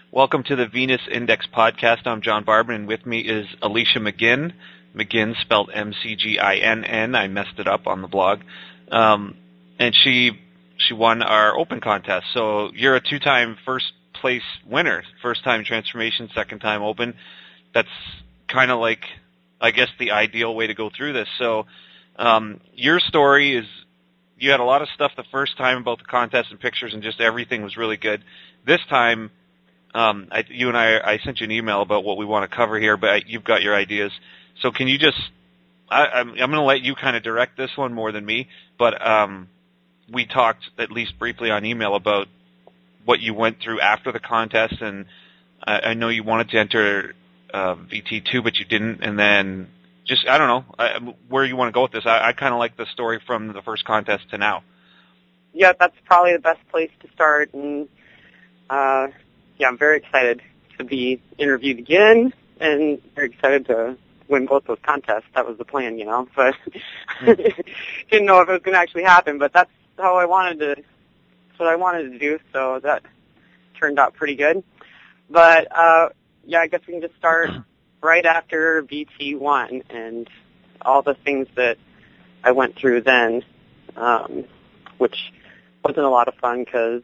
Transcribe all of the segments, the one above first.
Welcome to the Venus Index podcast. I'm John Barber, and with me is Alicia McGinn. McGinn spelled M-C-G-I-N-N. I messed it up on the blog. And she won our open contest. So you're a two-time first place winner. First time transformation, second time open. That's kind of like, I guess, the ideal way to go through this. So your story is, you had a lot of stuff the first time about the contest and pictures and just everything was really good. This time, I sent you an email about what we want to cover here, but you've got your ideas. So can you just, I'm going to let you kind of direct this one more than me, but we talked at least briefly on email about what you went through after the contest, and I know you wanted to enter VT2, but you didn't, and then just, I don't know, where you want to go with this. I kind of like the story from the first contest to now. Yeah, that's probably the best place to start, and I'm very excited to be interviewed again, and very excited to win both those contests. That was the plan, but didn't know if it was going to actually happen, but that's how that's what I wanted to do, so that turned out pretty good. But, I guess we can just start right after VT1 and all the things that I went through then, which wasn't a lot of fun because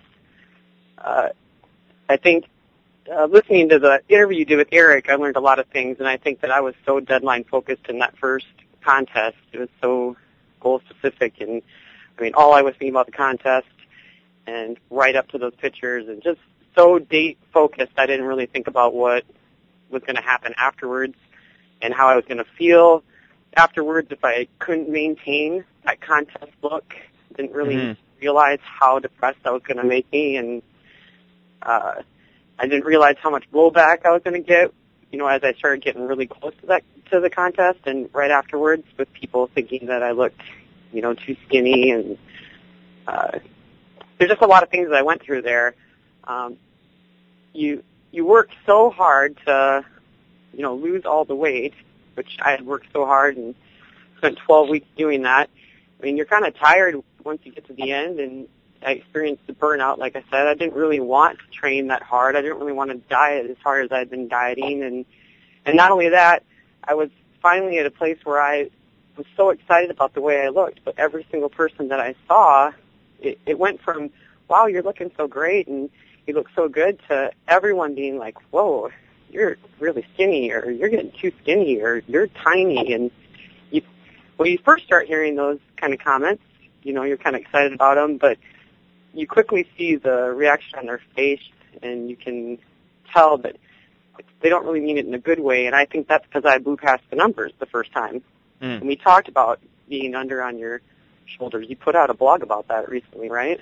I think listening to the interview you did with Eric, I learned a lot of things, and I think that I was so deadline-focused in that first contest. It was so goal-specific, and, all I was thinking about the contest and right up to those pictures and just so date-focused, I didn't really think about what was going to happen afterwards and how I was going to feel afterwards if I couldn't maintain that contest look. Didn't really realize how depressed that was going to make me, and I didn't realize how much blowback I was going to get, as I started getting really close to the contest and right afterwards with people thinking that I looked, too skinny, and there's just a lot of things that I went through there. You work so hard to, lose all the weight, which I had worked so hard and spent 12 weeks doing that. You're kind of tired once you get to the end, and I experienced the burnout. Like I said, I didn't really want to train that hard. I didn't really want to diet as hard as I'd been dieting, and not only that, I was finally at a place where I was so excited about the way I looked, but every single person that I saw, it went from, wow, you're looking so great and you look so good, to everyone being like, whoa, you're really skinny, or you're getting too skinny, or you're tiny. And when you first start hearing those kind of comments, you're kind of excited about them, but you quickly see the reaction on their face, and you can tell that they don't really mean it in a good way, and I think that's because I blew past the numbers the first time. And we talked about being under on your shoulders. You put out a blog about that recently, right?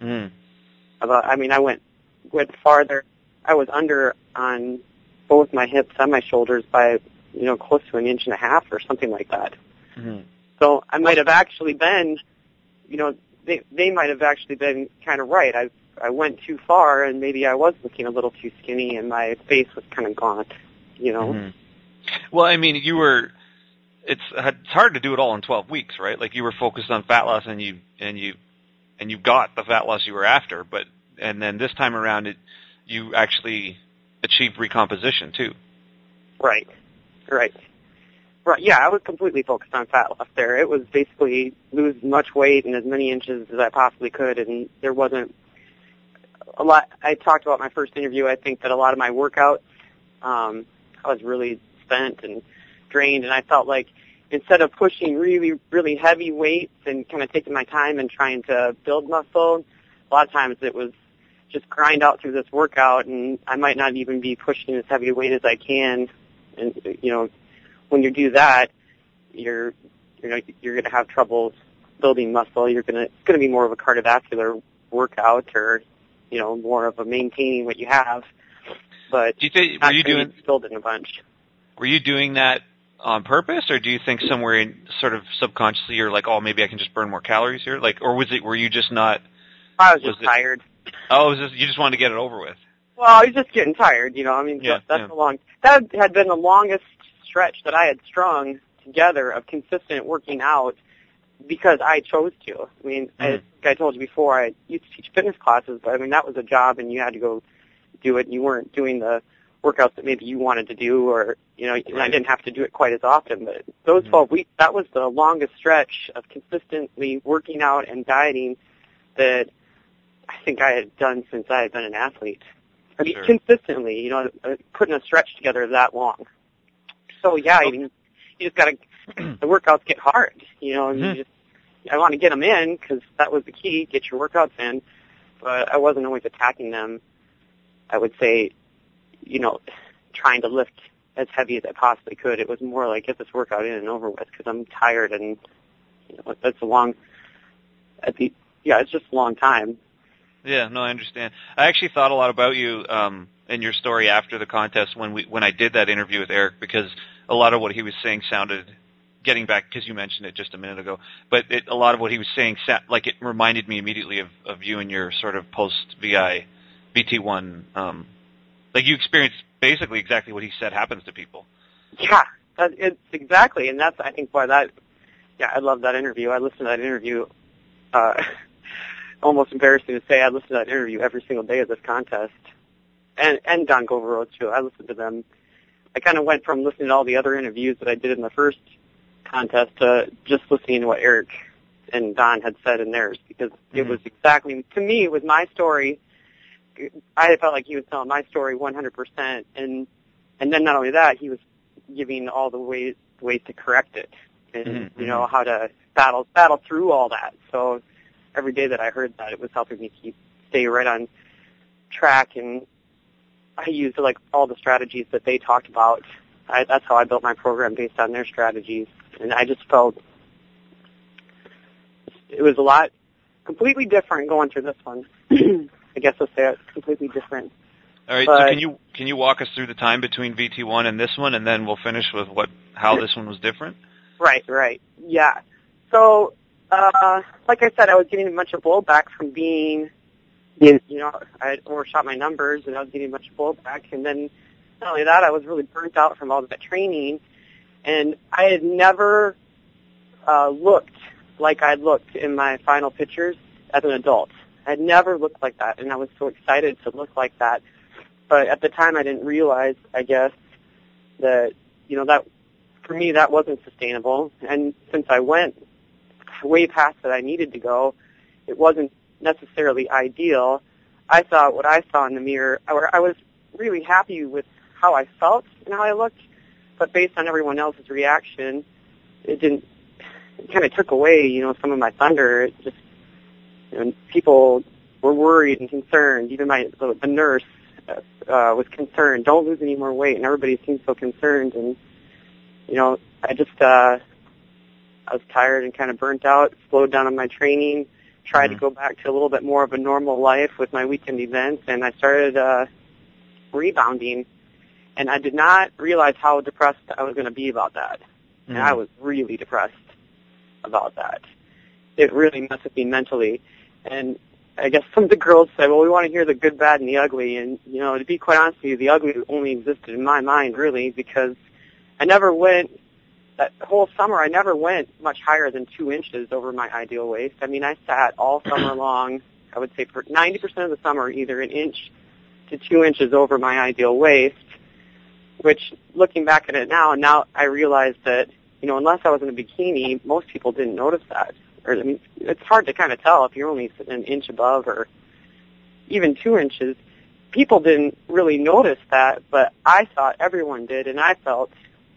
I went farther. I was under on both my hips and my shoulders by, close to 1.5 inches or something like that. So I might have actually been, they might have actually been kind of right. I went too far, and maybe I was looking a little too skinny, and my face was kind of gaunt, Well, it's hard to do it all in 12 weeks, right? Like, you were focused on fat loss, and you got the fat loss you were after, and then this time around, you actually achieved recomposition too. Right. Yeah, I was completely focused on fat loss there. It was basically lose as much weight in as many inches as I possibly could, and there wasn't a lot. I talked about my first interview. I think that a lot of my workouts, I was really spent and drained, and I felt like instead of pushing really, really heavy weights and kind of taking my time and trying to build muscle, a lot of times it was just grind out through this workout, and I might not even be pushing as heavy a weight as I can. And when you do that, you're going to have trouble building muscle. It's going to be more of a cardiovascular workout, or more of a maintaining what you have. But were you doing building a bunch? Were you doing that on purpose, or do you think somewhere in sort of subconsciously you're like, oh, maybe I can just burn more calories here? Like, or were you just not? I was just tired. Oh, you just wanted to get it over with? Well, I was just getting tired, that had been the longest stretch that I had strung together of consistent working out because I chose to. As I told you before, I used to teach fitness classes, but that was a job, and you had to go do it, and you weren't doing the workouts that maybe you wanted to do, or, you know, and I didn't have to do it quite as often. But those 12 weeks, that was the longest stretch of consistently working out and dieting that I think I had done since I had been an athlete. I mean, consistently, you know, putting a stretch together that long. So, yeah, I mean, you just got to, the workouts get hard, you know, and you just, I want to get them in because that was the key, get your workouts in, but I wasn't always attacking them, I would say, you know, trying to lift as heavy as I possibly could. It was more like, get this workout in and over with because I'm tired, and, you know, that's a long, it's just a long time. Yeah, no, I understand. I actually thought a lot about you and your story after the contest when I did that interview with Eric, because a lot of what he was saying sounded, getting back, because you mentioned it just a minute ago, but a lot of what he was saying, like, it reminded me immediately of you and your sort of post-VI, VT1, like you experienced basically exactly what he said happens to people. Yeah, it's exactly, and that's, I think, why that, yeah, I love that interview. I listened to that interview, almost embarrassing to say, I listened to that interview every single day of this contest, and Don Goverow, too. I listened to them. I kind of went from listening to all the other interviews that I did in the first contest to just listening to what Eric and Don had said in theirs, because it was exactly, to me, it was my story. I felt like he was telling my story 100%, and then not only that, he was giving all the ways to correct it, and you know, how to battle through all that. So every day that I heard that, it was helping me stay right on track, and I used like all the strategies that they talked about. That's how I built my program, based on their strategies, and I just felt it was a lot completely different going through this one. I guess I'll say it's completely different. All right, but, so can you walk us through the time between VT1 and this one, and then we'll finish with how this one was different? Right, yeah. So, like I said, I was getting a bunch of blowback from being, you know, I had overshot my numbers, and I was getting a bunch of blowback, and then not only that, I was really burnt out from all that training, and I had never looked like I looked in my final pictures as an adult. I'd never looked like that, and I was so excited to look like that. But at the time, I didn't realize, I guess, that, you know, that for me, that wasn't sustainable. And since I went way past that I needed to go, it wasn't necessarily ideal. I saw what I saw in the mirror. I was really happy with how I felt and how I looked, but based on everyone else's reaction, it kind of took away, you know, some of my thunder. It just, and people were worried and concerned. Even the nurse was concerned. Don't lose any more weight, and everybody seemed so concerned. And you know, I was tired and kind of burnt out. Slowed down on my training. Tried to go back to a little bit more of a normal life with my weekend events, and I started rebounding. And I did not realize how depressed I was going to be about that. And I was really depressed about that. It really messed with me mentally. And I guess some of the girls said, well, we want to hear the good, bad, and the ugly. And, you know, to be quite honest with you, the ugly only existed in my mind, really, because I never went, that whole summer, I never went much higher than 2 inches over my ideal waist. I mean, I sat all summer long, I would say for 90% of the summer, either 1 inch to 2 inches over my ideal waist, which, looking back at it now I realize that, you know, unless I was in a bikini, most people didn't notice that. Or, I mean, it's hard to kind of tell if you're only sitting 1 inch above or even 2 inches. People didn't really notice that, but I thought everyone did, and I felt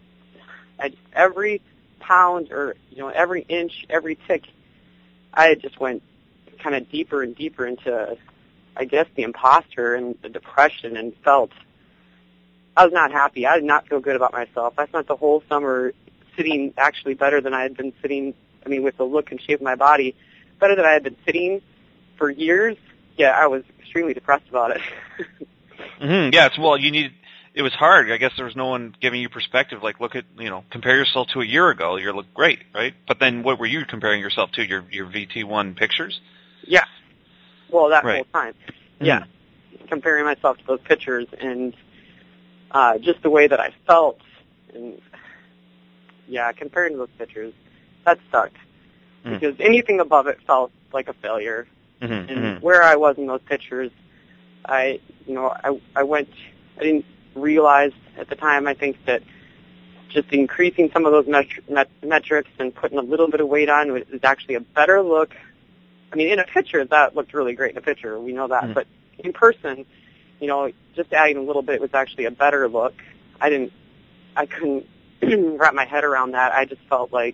every pound or, you know, every inch, every tick, I just went kind of deeper and deeper into, I guess, the imposter and the depression, and felt I was not happy. I did not feel good about myself. I spent the whole summer sitting actually better than I had been sitting, I mean, with the look and shape of my body, better than I had been sitting for years. Yeah, I was extremely depressed about it. Yeah, it was hard. I guess there was no one giving you perspective. Like, look at, you know, compare yourself to a year ago. You look great, right? But then what were you comparing yourself to? Your VT1 pictures? Yeah. Well, that whole time. Yeah. Comparing myself to those pictures, and just the way that I felt, and yeah, comparing to those pictures, that sucked. Because anything above it felt like a failure. And where I was in those pictures, I didn't realize at the time, I think, that just increasing some of those metrics and putting a little bit of weight on is actually a better look. I mean, in a picture, that looked really great in a picture. We know that. Mm-hmm. But in person, just adding a little bit was actually a better look. I couldn't wrap my head around that. I just felt like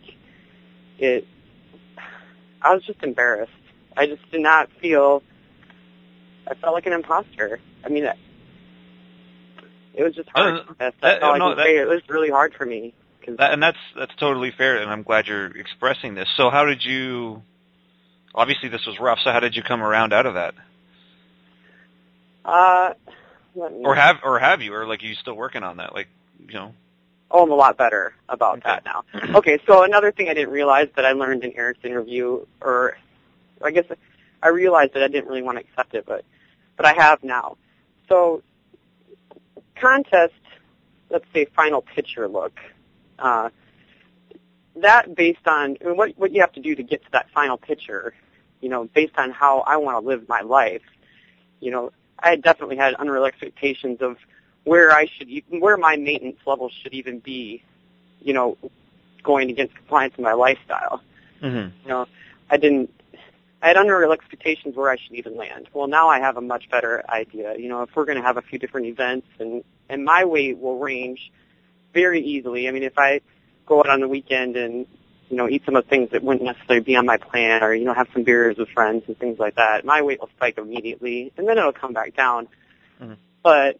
I was just embarrassed. I just did not feel, I felt like an imposter. I mean, it was just hard. That's all I can say. It was really hard for me. And that's totally fair, and I'm glad you're expressing this. So how did you, obviously this was rough, so how did you come around out of that? Or have you, or like, are you still working on that? Like, Oh, I'm a lot better about that now. Okay, so another thing I didn't realize that I learned in Eric's interview, or I guess I realized that I didn't really want to accept it, but I have now. So contest, let's say final picture look, that based on what you have to do to get to that final picture, based on how I want to live my life, I definitely had unreal expectations of where my maintenance level should even be, going against compliance in my lifestyle. Mm-hmm. I had unreal expectations where I should even land. Well, now I have a much better idea. If we're going to have a few different events, and my weight will range very easily. I mean, if I go out on the weekend and, eat some of the things that wouldn't necessarily be on my plan, or, have some beers with friends and things like that, my weight will spike immediately, and then it'll come back down. Mm-hmm. But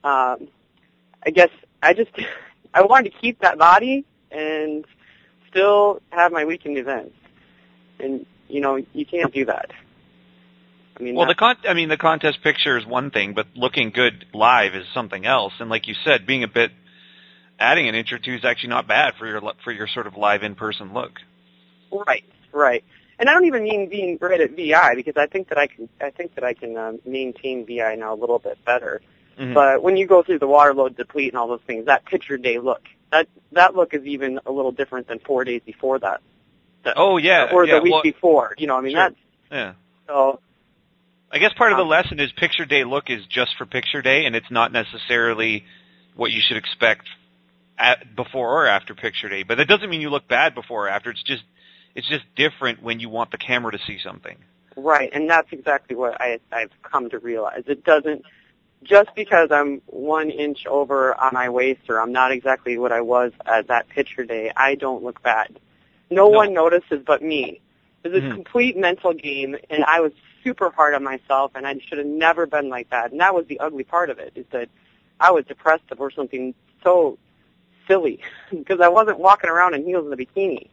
I guess I wanted to keep that body and still have my weekend events. And, you can't do that. I mean, well, the contest picture is one thing, but looking good live is something else. And like you said, adding an inch or two is actually not bad for your sort of live in-person look. Right. And I don't even mean being great at VI, because I think that I can maintain VI now a little bit better. Mm-hmm. But when you go through the water load deplete and all those things, that picture day look, that look is even a little different than 4 days before that. Or the week before. Sure. That's... Yeah. So... I guess part of the lesson is picture day look is just for picture day, and it's not necessarily what you should expect before or after picture day. But that doesn't mean you look bad before or after. It's just different when you want the camera to see something. Right, and that's exactly what I've come to realize. It doesn't... Just because I'm 1 inch over on my waist, or I'm not exactly what I was at that picture day, I don't look bad. No one notices but me. It was a complete mental game, and I was super hard on myself, and I should have never been like that. And that was the ugly part of it, is that I was depressed over something so silly, because I wasn't walking around in heels in a bikini.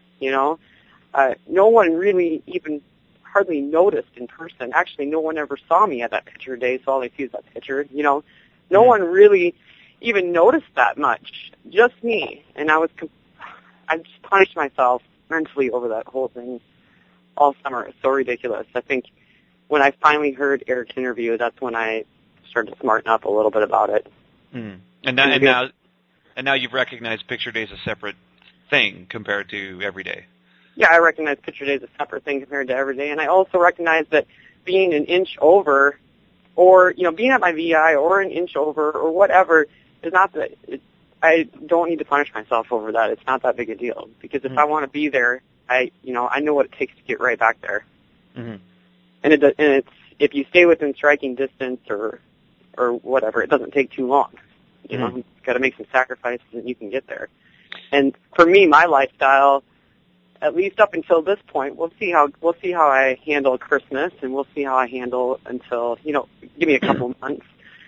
No one really even hardly noticed in person. Actually, no one ever saw me at that picture day, so all they see is that picture. No one really even noticed that much. Just me. And I just punished myself mentally over that whole thing all summer. It's so ridiculous. I think when I finally heard Eric's interview, that's when I started to smarten up a little bit about it. Mm. And now you've recognized picture day as a separate thing compared to every day. Yeah, I recognize picture day as a separate thing compared to every day, and I also recognize that being an inch over, or being at my VI or an inch over or whatever, is not that. I don't need to punish myself over that. It's not that big a deal, because if I want to be there, I know what it takes to get right back there. Mm-hmm. And it's if you stay within striking distance or whatever, it doesn't take too long. You've got to make some sacrifices and you can get there. And for me, my lifestyle, at least up until this point, we'll see how I handle Christmas, and we'll see how I handle until give me a couple months.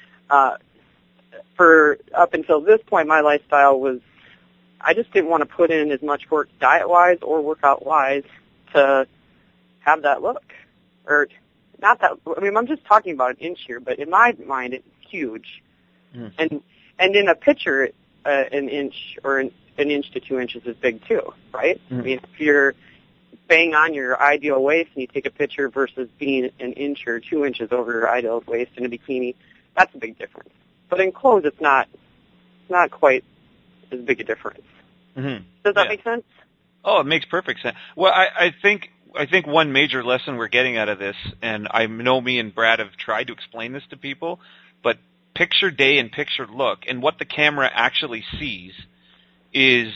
For up until this point, my lifestyle was, I just didn't want to put in as much work diet-wise or workout-wise to have that look. Or not that, I mean, I'm just talking about an inch here, but in my mind, it's huge. Mm. And in a picture, an inch or an inch to 2 inches is big too, right? Mm. I mean, if you're bang on your ideal waist and you take a picture versus being an inch or 2 inches over your ideal waist in a bikini, that's a big difference. But in clothes, it's not quite as big a difference. Mm-hmm. Does that make sense? Oh, it makes perfect sense. Well, I think one major lesson we're getting out of this, and I know me and Brad have tried to explain this to people, but picture day and picture look, and what the camera actually sees is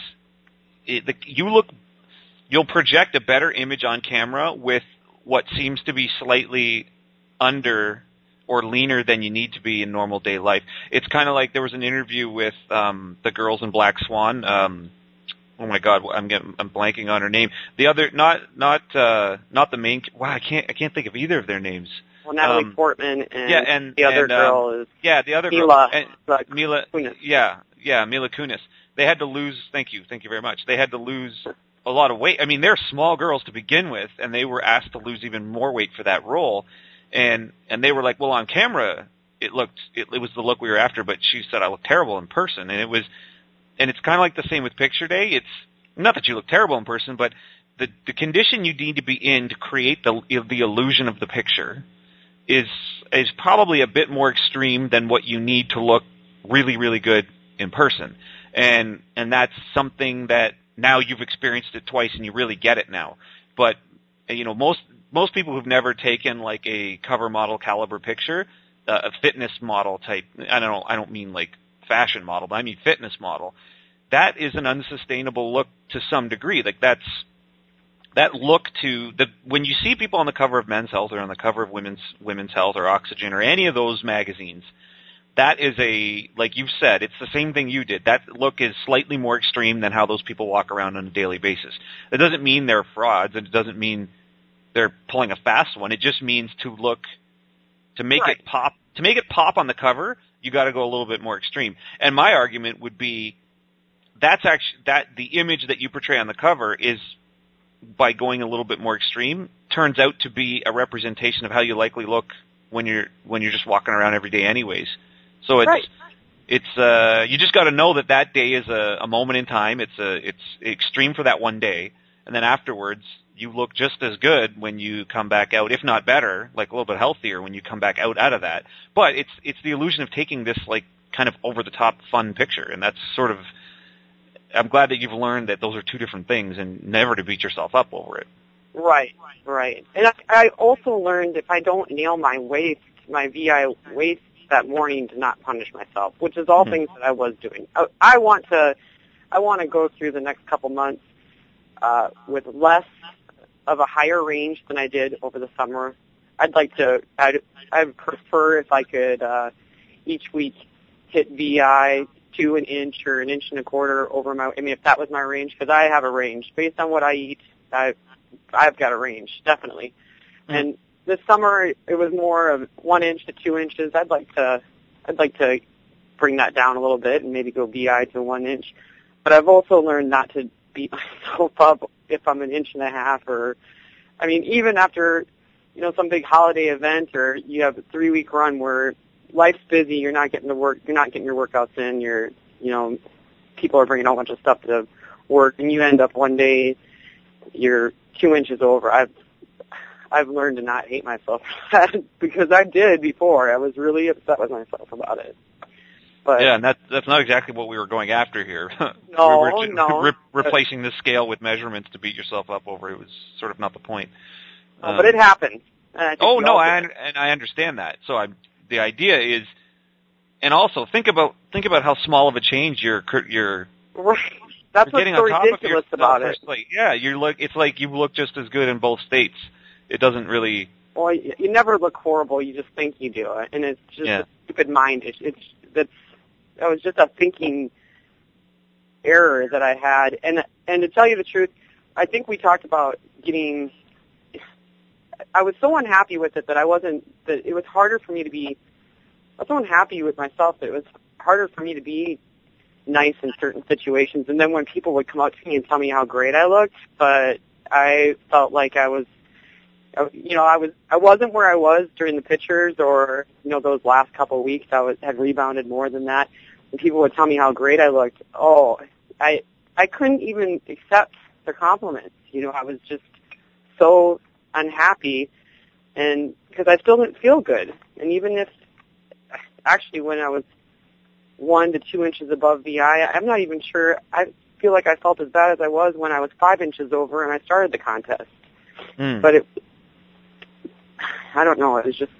you'll project a better image on camera with what seems to be slightly under or leaner than you need to be in normal day life. It's kind of like there was an interview with the girls in Black Swan. Oh my God, I'm blanking on her name. The other, not the main. Wow, I can't think of either of their names. Well, Natalie Portman and the other girl is the other Mila Kunis. Mila Kunis. They had to lose. Thank you very much. They had to lose a lot of weight. I mean, they're small girls to begin with, and they were asked to lose even more weight for that role. And they were like, well, on camera, it was the look we were after, but she said I looked terrible in person, and it's kind of like the same with picture day. It's not that you look terrible in person, but the condition you need to be in to create the illusion of the picture is probably a bit more extreme than what you need to look really, really good in person. And that's something that now you've experienced it twice and you really get it now. But most people who've never taken like a cover model caliber picture, a fitness model type, I don't mean like fashion model, but I mean fitness model, that is an unsustainable look to some degree. Like that look when you see people on the cover of Men's Health or on the cover of Women's Health or Oxygen or any of those magazines, that is like you've said, it's the same thing you did. That look is slightly more extreme than how those people walk around on a daily basis. It doesn't mean they're frauds, and it doesn't mean they're pulling a fast one. It just means to make it pop. To make it pop on the cover, you got to go a little bit more extreme. And my argument would be that the image that you portray on the cover is, by going a little bit more extreme, turns out to be a representation of how you likely look when you're just walking around every day anyways. So you just got to know that day is a moment in time. It's extreme for that one day, and then afterwards you look just as good when you come back out, if not better, like a little bit healthier when you come back out of that. But it's the illusion of taking this like kind of over the top fun picture, and that's sort of. I'm glad that you've learned that those are two different things, and never to beat yourself up over it. Right. And I also learned if I don't nail my VI waist that morning, to not punish myself, which is all things that I was doing. I want to go through the next couple months with less of a higher range than I did over the summer. I'd prefer if I could each week hit VI to an inch or an inch and a quarter over if that was my range, because I have a range based on what I eat. I've got a range, definitely. Mm-hmm. And this summer it was more of 1 inch to 2 inches. I'd like to bring that down a little bit and maybe go VI to 1 inch. But I've also learned not to beat myself up if I'm an inch and a half, or even after some big holiday event, or you have a 3-week run where life's busy, you're not getting to work, you're not getting your workouts in, people are bringing a whole bunch of stuff to work, and you end up one day you're 2 inches over. I've learned to not hate myself for that, because I did before. I was really upset with myself about it. But yeah, and that's not exactly what we were going after here. No. Replacing the scale with measurements to beat yourself up over, it was sort of not the point. But it happened. I understand that. So the idea is, and also think about how small of a change you're right. That's what's so ridiculous about it. It's like you look just as good in both states. It doesn't really. Well, you never look horrible. You just think you do it, and it's just a stupid mind. That was just a thinking error that I had, and to tell you the truth, I think we talked about getting. I was so unhappy with it that it was harder for me to be. I was so unhappy with myself that it was harder for me to be nice in certain situations. And then when people would come up to me and tell me how great I looked, but I felt like I wasn't where I was during the pictures, or those last couple of weeks. Had rebounded more than that. And people would tell me how great I looked. Oh, I couldn't even accept the compliments. I was just so unhappy, and because I still didn't feel good. And even if actually when I was 1 to 2 inches above VI, I'm not even sure. I feel like I felt as bad as I was when I was 5 inches over and I started the contest. But I don't know, it was just,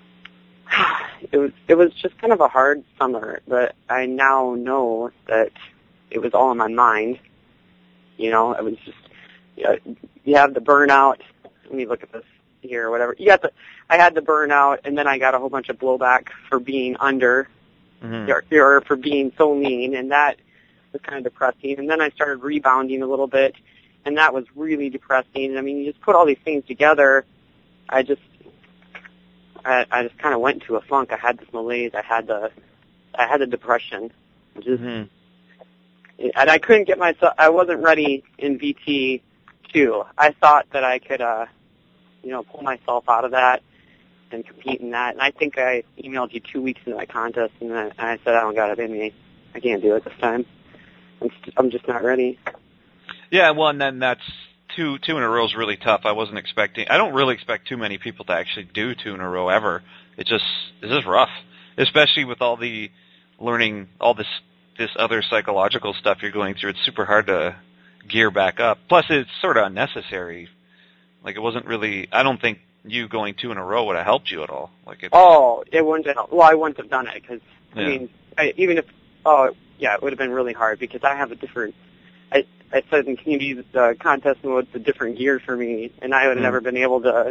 it was just kind of a hard summer, but I now know that it was all in my mind. You know, it was just, you have the burnout. Let me look at this here or whatever. I had the burnout, and then I got a whole bunch of blowback for being under, or for being so lean, and that was kind of depressing. And then I started rebounding a little bit, and that was really depressing. I mean, you just put all these things together. I just kind of went into a funk. I had this malaise. I had the depression. Just, and I couldn't get myself. I wasn't ready in VT2. I thought that I could, pull myself out of that and compete in that. And I think I emailed you 2 weeks into my contest, and I said I don't got it in me. I can't do it this time. I'm just not ready. Yeah, well, and then that's two in a row is really tough. I don't really expect too many people to actually do 2 in a row ever. It's just rough, especially with all the learning, all this other psychological stuff you're going through. It's super hard to gear back up. Plus, it's sort of unnecessary. Like, it wasn't really, I don't think you going 2 in a row would have helped you at all. Like, it wouldn't have, I wouldn't have done it, because, I mean, it would have been really hard, because I have a different, I said in community contest mode, it's a different gear for me, and I would have never been able to,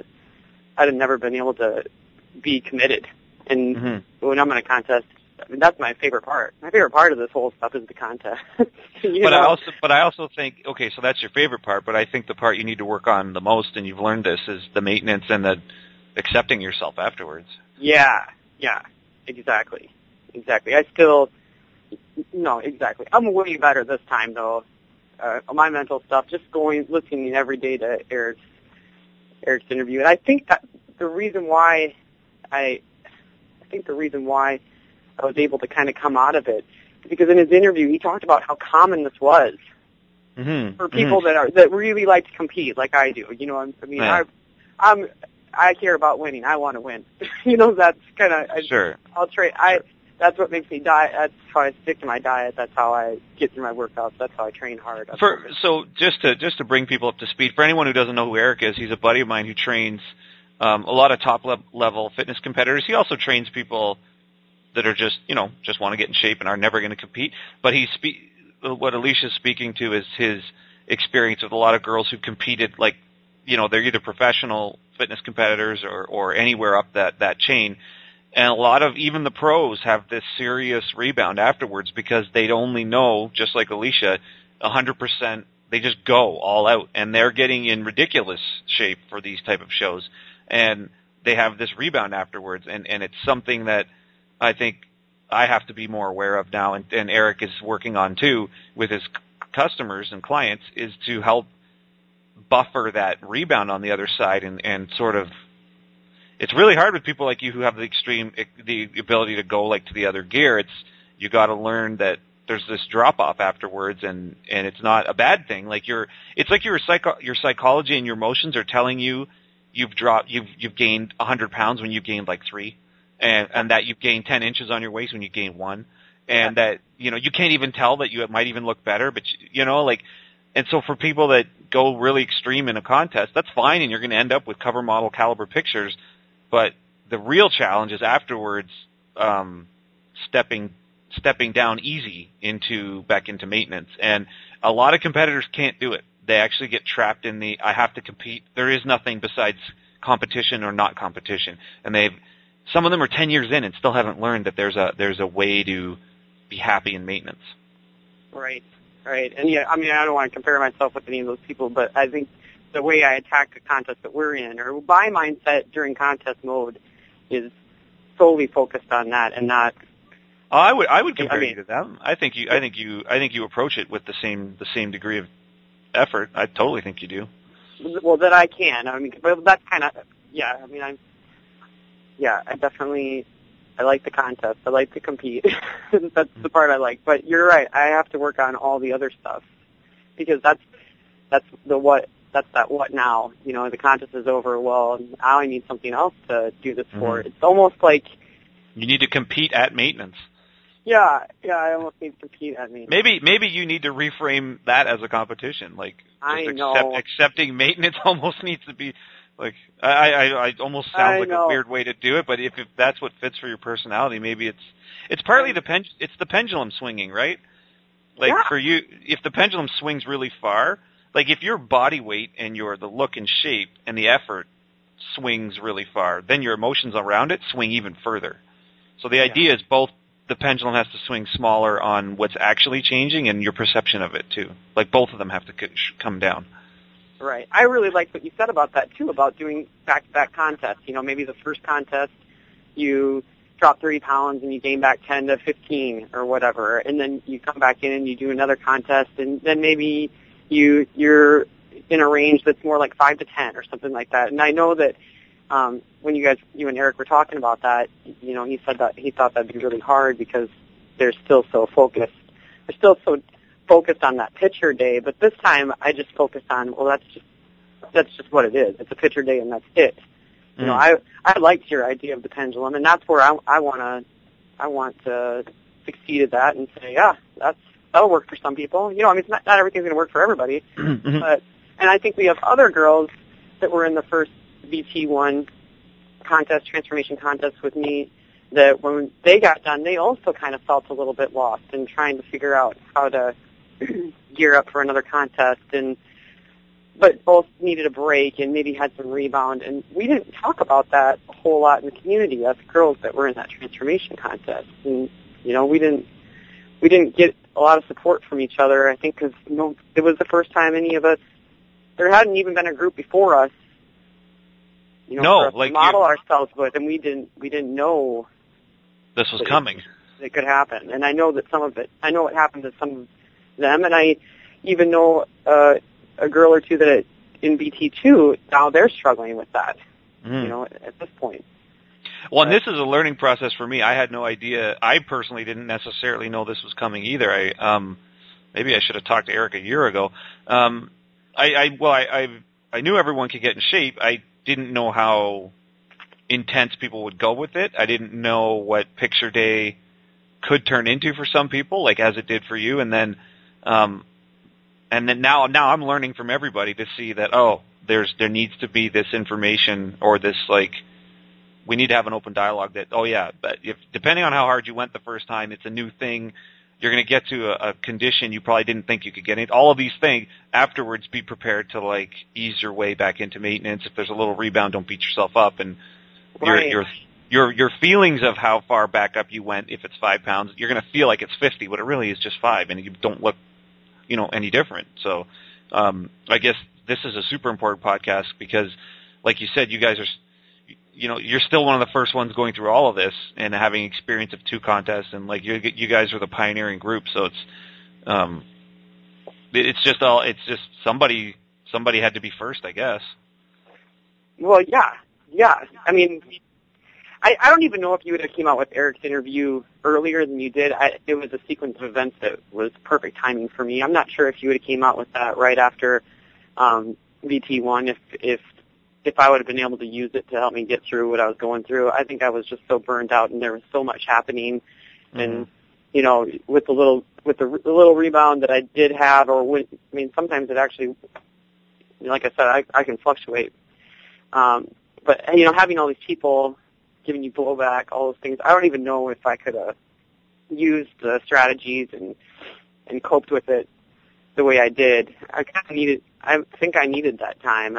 be committed. And when I'm in a contest, I mean, that's my favorite part. My favorite part of this whole stuff is the contest. I also think, okay, so that's your favorite part, but I think the part you need to work on the most, and you've learned this, is the maintenance and the accepting yourself afterwards. Yeah, exactly. Exactly. I'm way better this time, though. My mental stuff, just listening every day to Eric's interview. And I think that the reason why I was able to kind of come out of it is because in his interview he talked about how common this was for people that really like to compete, like I do. You know, I mean, I care about winning. I want to win. That's kind of sure. I'll train. That's what makes me diet. That's how I stick to my diet. That's how I get through my workouts. That's how I train hard. So just to bring people up to speed, for anyone who doesn't know who Eric is, he's a buddy of mine who trains a lot of top level fitness competitors. He also trains people that are just want to get in shape and are never going to compete. But what Alicia's speaking to is his experience with a lot of girls who competed, like, they're either professional fitness competitors or anywhere up that chain. And a lot of even the pros have this serious rebound afterwards because they only know, just like Alicia, 100%. They just go all out, and they're getting in ridiculous shape for these type of shows, and they have this rebound afterwards. And it's something that I think I have to be more aware of now, and Eric is working on too with his customers and clients, is to help buffer that rebound on the other side and sort of. It's really hard with people like you who have the ability to go like to the other gear. You got to learn that there's this drop off afterwards, and it's not a bad thing. Like your psychology and your emotions are telling you you've gained 100 pounds when you gained like 3, and that you've gained 10 inches on your waist when you gained 1, and that you can't even tell that you might even look better, but and so for people that go really extreme in a contest, that's fine, and you're going to end up with cover model caliber pictures. But the real challenge is afterwards, stepping down easy back into maintenance. And a lot of competitors can't do it. They actually get trapped in I have to compete. There is nothing besides competition or not competition. And some of them are 10 years in and still haven't learned that there's a way to be happy in maintenance. Right. And I mean, I don't want to compare myself with any of those people, but I think the way I attack the contest that we're in, or my mindset during contest mode, is solely focused on that and not. I would compare you to them. I think you approach it with the same degree of effort. I totally think you do. Well, that I can. I mean, but that's kind of I mean, I like the contest. I like to compete. That's the part I like. But you're right. I have to work on all the other stuff because that's the what. That's that what now. The contest is over. Well, now I need something else to do this for. It's almost like you need to compete at maintenance. Yeah, I almost need to compete at me. Maybe you need to reframe that as a competition. Like, accepting maintenance almost needs to be like. I almost sounds like a weird way to do it, but if that's what fits for your personality, maybe it's partly it's the pendulum swinging, right? Like for you, if the pendulum swings really far, like if your body weight and the look and shape and the effort swings really far, then your emotions around it swing even further. So the idea is both. The pendulum has to swing smaller on what's actually changing and your perception of it, too. Like, both of them have to come down. Right. I really liked what you said about that, too, about doing back-to-back contests. You know, maybe the first contest you drop 30 pounds and you gain back 10 to 15 or whatever, and then you come back in and you do another contest, and then maybe you're in a range that's more like 5 to 10 or something like that. And I know that when you and Eric were talking about that, you know, he said that he thought that'd be really hard because they're still so focused. They're still so focused on that pitcher day. But this time, I just focused on, well, that's just what it is. It's a pitcher day, and that's it. Mm. You know, I liked your idea of the pendulum, and that's where I want to succeed at that and say, yeah, that'll work for some people. You know, I mean, not everything's going to work for everybody, but and I think we have other girls that were in the first VT1 transformation contest with me, that when they got done, they also kind of felt a little bit lost in trying to figure out how to gear up for another contest, but both needed a break and maybe had some rebound. And we didn't talk about that a whole lot in the community, us girls that were in that transformation contest. And, you know, we didn't get a lot of support from each other, I think, because it was the first time any of us, there hadn't even been a group before us, you know, for us to model ourselves with, and we didn't know this was coming. It could happen, and I know that I know what happened to some of them, and I even know a girl or two that in BT2 now they're struggling with that. You know, at this point. Well, and this is a learning process for me. I had no idea. I personally didn't necessarily know this was coming either. Maybe I should have talked to Eric a year ago. I knew everyone could get in shape. I didn't know how intense people would go with it. I didn't know what picture day could turn into for some people, like as it did for you. And then now I'm learning from everybody to see that, there needs to be this information or this, like, we need to have an open dialogue that, but if depending on how hard you went the first time, it's a new thing. You're going to get to a condition you probably didn't think you could get in. All of these things, afterwards be prepared to, like, ease your way back into maintenance. If there's a little rebound, don't beat yourself up. And your feelings of how far back up you went, if it's 5 pounds, you're going to feel like it's 50, but it really is just 5, and you don't look, you know, any different. So I guess this is a super important podcast because, like you said, you guys are, you know, you're still one of the first ones going through all of this and having experience of 2 contests, and like you guys are the pioneering group. So it's just somebody had to be first, I guess. Well, yeah. I mean, I don't even know if you would have came out with Eric's interview earlier than you did. It was a sequence of events that was perfect timing for me. I'm not sure if you would have came out with that right after VT1 if I would have been able to use it to help me get through what I was going through. I think I was just so burned out, and there was so much happening. And, you know, with the little rebound that I did have, sometimes it actually, like I said, I can fluctuate. But, you know, having all these people giving you blowback, all those things, I don't even know if I could have used the strategies and coped with it the way I did. I think I needed that time.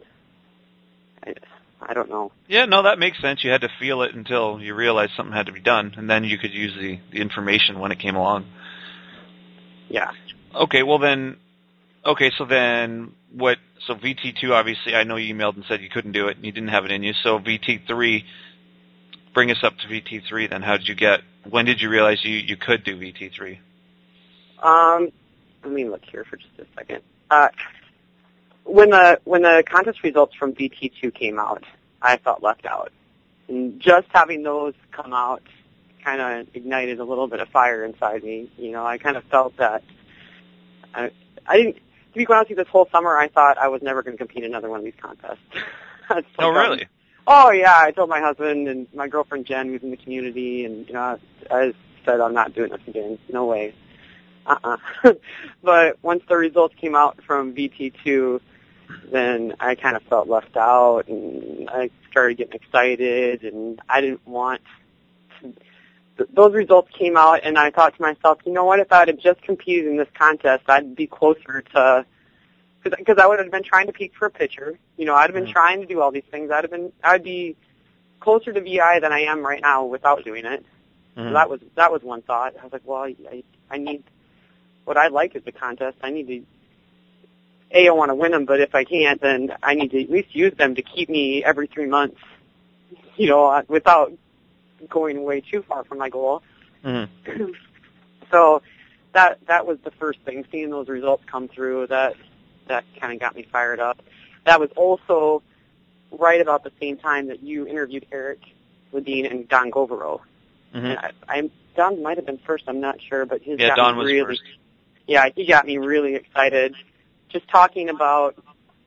I don't know. Yeah, no, that makes sense. You had to feel it until you realized something had to be done, and then you could use the information when it came along. Yeah. Okay, so VT2, obviously, I know you emailed and said you couldn't do it, and you didn't have it in you. So VT3, bring us up to VT3 then. When did you realize you could do VT3? Let me look here for just a second. When the contest results from VT2 came out, I felt left out. And just having those come out kind of ignited a little bit of fire inside me. You know, I kind of felt that I didn't, to be honest with you, this whole summer I thought I was never going to compete in another one of these contests. Oh, really? Oh, yeah. I told my husband and my girlfriend Jen, who's in the community, and, you know, I said, I'm not doing this again. No way. But once the results came out from VT2, then I kind of felt left out, and I started getting excited, and I didn't want to. Those results came out, and I thought to myself, you know what, if I had just competed in this contest, I'd be closer to, because I would have been trying to peak for a pitcher. You know, I'd have been trying to do all these things. I'd be closer to VI than I am right now without doing it. So that was one thought. I was like, well, I need, what I'd like is the contest. I need to, I want to win them, but if I can't, then I need to at least use them to keep me every 3 months, you know, without going way too far from my goal. So that was the first thing, seeing those results come through, that kind of got me fired up. That was also right about the same time that you interviewed Eric Ledeen and Don Govero. And Don might have been first, I'm not sure, but his got Don me was really, first. Yeah, he got me really excited. Just talking about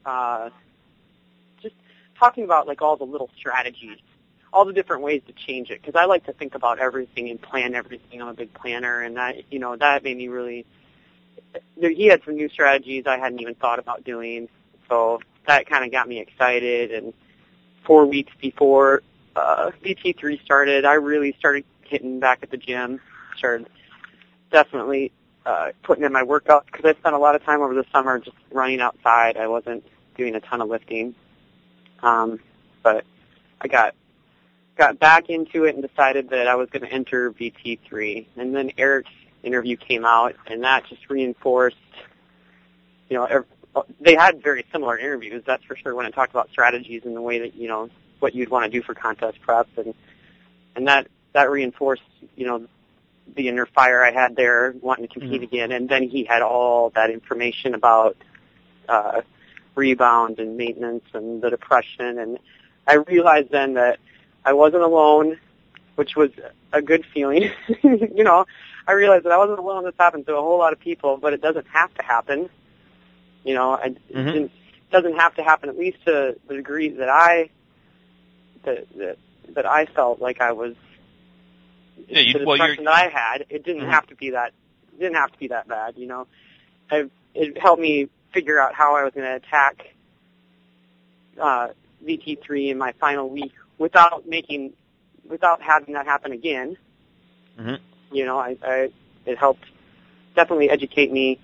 like all the little strategies, all the different ways to change it, because I like to think about everything and plan everything. I'm a big planner, and that made me really. He had some new strategies I hadn't even thought about doing, so that kind of got me excited. And 4 weeks before VT3 started, I really started hitting back at the gym. Started definitely putting in my workouts, because I spent a lot of time over the summer just running outside. I wasn't doing a ton of lifting, but I got back into it and decided that I was going to enter VT3. And then Eric's interview came out, and that just reinforced, you know, they had very similar interviews, that's for sure, when I talked about strategies and the way that, you know, what you'd want to do for contest prep, and that reinforced, you know, the inner fire I had there, wanting to compete again. And then he had all that information about rebound and maintenance and the depression, and I realized then that I wasn't alone, which was a good feeling. You know, I realized that I wasn't alone. This happened to a whole lot of people, but it doesn't have to happen. You know, it doesn't have to happen, at least to the degree that I felt like I was. Yeah, the depression that I had, it didn't have to be that. It didn't have to be that bad. You know, it helped me figure out how I was going to attack VT3 in my final week without having that happen again. You know, it helped definitely educate me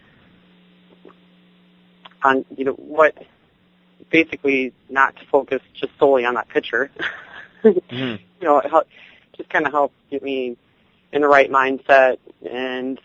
on, you know, what, basically not to focus just solely on that pitcher. You know, it just kind of helped get me in the right mindset, and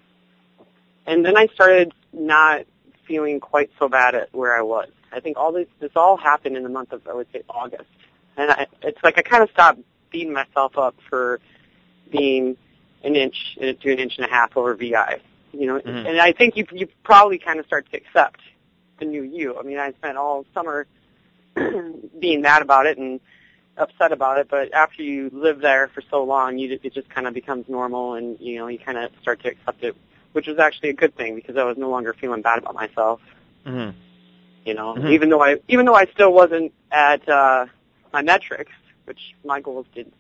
then I started not feeling quite so bad at where I was. I think this all happened in the month of, I would say, August. And it's like I kind of stopped beating myself up for being an inch to an inch and a half over VI. You know, and I think you probably kind of start to accept the new you. I mean, I spent all summer being mad about it and upset about it, but after you live there for so long, it just kind of becomes normal, and you know, you kind of start to accept it, which was actually a good thing, because I was no longer feeling bad about myself. You know, even though I still wasn't at my metrics, which my goals did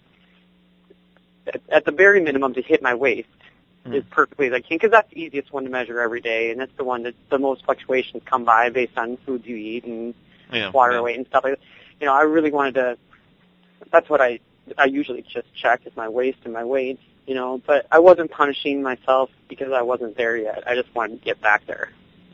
at the very minimum to hit my waist as perfectly as I can, because that's the easiest one to measure every day, and that's the one that the most fluctuations come by based on foods you eat and water weight and stuff like that. You know, I really wanted to. That's what I usually just check, is my waist and my weight. You know, but I wasn't punishing myself because I wasn't there yet. I just wanted to get back there.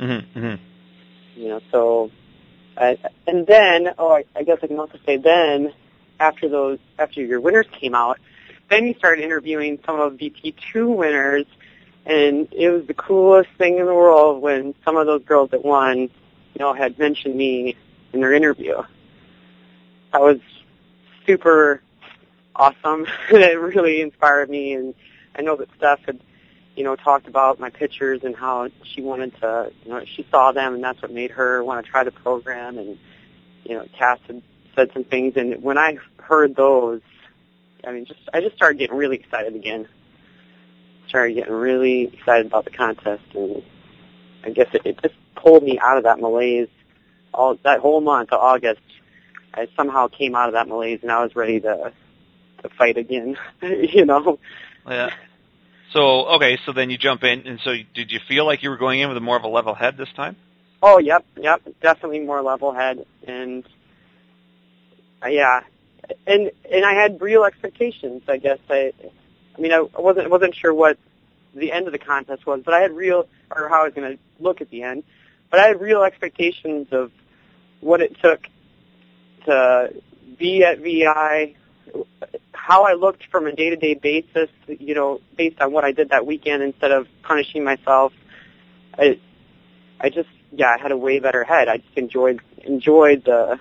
You know, so, and then, I guess I can also say then, after your winners came out, then you started interviewing some of VT2 winners, and it was the coolest thing in the world when some of those girls that won, you know, had mentioned me in their interview. That was super awesome. It really inspired me, and I know that Steph had, you know, talked about my pictures and how she wanted to, you know, she saw them and that's what made her want to try the program, and, you know, Cass had said some things, and when I heard those, I mean, I just started getting really excited again. Started getting really excited about the contest, and I guess it just pulled me out of that malaise. That whole month of August, I somehow came out of that malaise, and I was ready to fight again. You know. Yeah. So, okay, so then you jump in, and so did you feel like you were going in with more of a level head this time? Oh, yep, definitely more level head, and yeah, and I had real expectations. I guess I wasn't sure what the end of the contest was, but I had or how I was going to look at the end, but I had real expectations of what it took to be at VI, how I looked from a day-to-day basis, based on what I did that weekend instead of punishing myself. I had a way better head. I just enjoyed the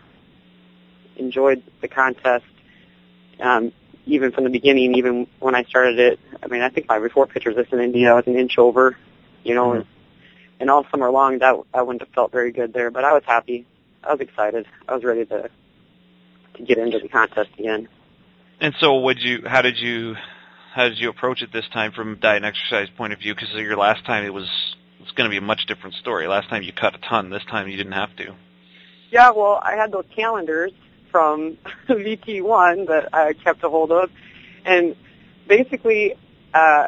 contest, even from the beginning, even when I started it. I mean, I think my report pictures this in India, I was an inch over, and all summer long, that I wouldn't have felt very good there, but I was happy. I was excited. I was ready to get into the contest again. And so how did you approach it this time from a diet and exercise point of view? Because your last time it's going to be a much different story. Last time you cut a ton. This time you didn't have to. Yeah, well, I had those calendars from VT1 that I kept a hold of, and basically, I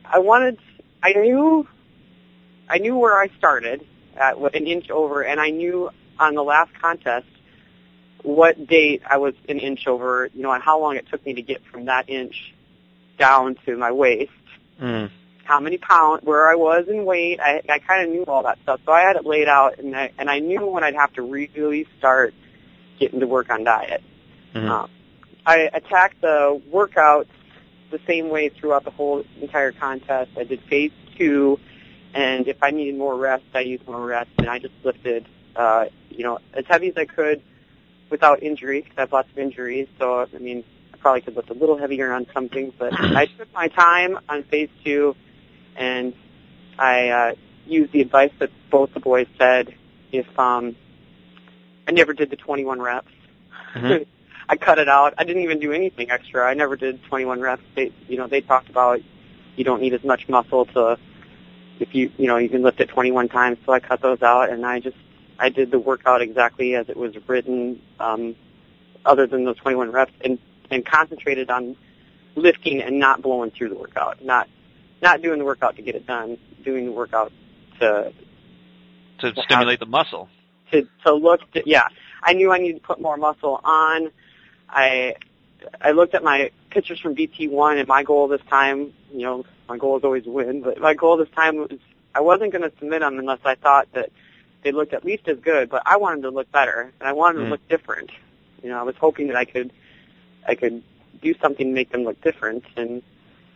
knew where I started at an inch over, and I knew on the last contest what date I was an inch over, and how long it took me to get from that inch down to my waist. How many pounds, where I was in weight. I kind of knew all that stuff, so I had it laid out, and I knew when I'd have to really start getting to work on diet. I attacked the workouts the same way throughout the whole entire contest. I did phase 2, and if I needed more rest, I used more rest, and I just lifted, as heavy as I could without injury, because I have lots of injuries. So, I mean, I probably could lift a little heavier on some things, but I took my time on phase 2, and I used the advice that both the boys said. If I never did the 21 reps. I cut it out. I didn't even do anything extra. I never did 21 reps. They talked about you don't need as much muscle if you can lift it 21 times. So I cut those out, and I did the workout exactly as it was written, other than those 21 reps, and concentrated on lifting and not blowing through the workout, not doing the workout to get it done, doing the workout to stimulate the muscle. To look, I knew I needed to put more muscle on. I looked at my pictures from VT1, and my goal this time, my goal is always to win, but my goal this time was I wasn't going to submit them unless I thought that they looked at least as good, but I wanted to look better, and I wanted to look different. I was hoping that I could do something to make them look different, and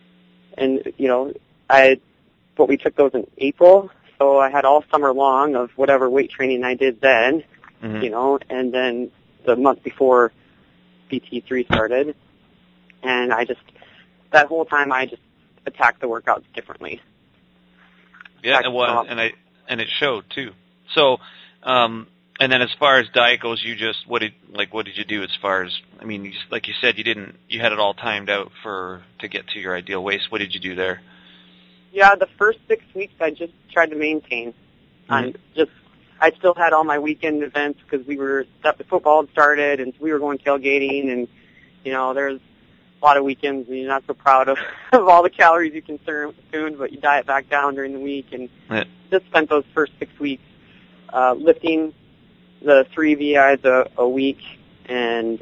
we took those in April. So I had all summer long of whatever weight training I did then, and then the month before BT3 started, and that whole time I just attacked the workouts differently. Yeah, and it showed too. So, and then as far as diet goes, what did you do as far as, like you said, you had it all timed out to get to your ideal waist. What did you do there? Yeah, the first 6 weeks I just tried to maintain. I still had all my weekend events because the football had started, and we were going tailgating, and there's a lot of weekends and you're not so proud of all the calories you consumed, but you diet back down during the week, and just spent those first 6 weeks lifting the 3 VIs a week, and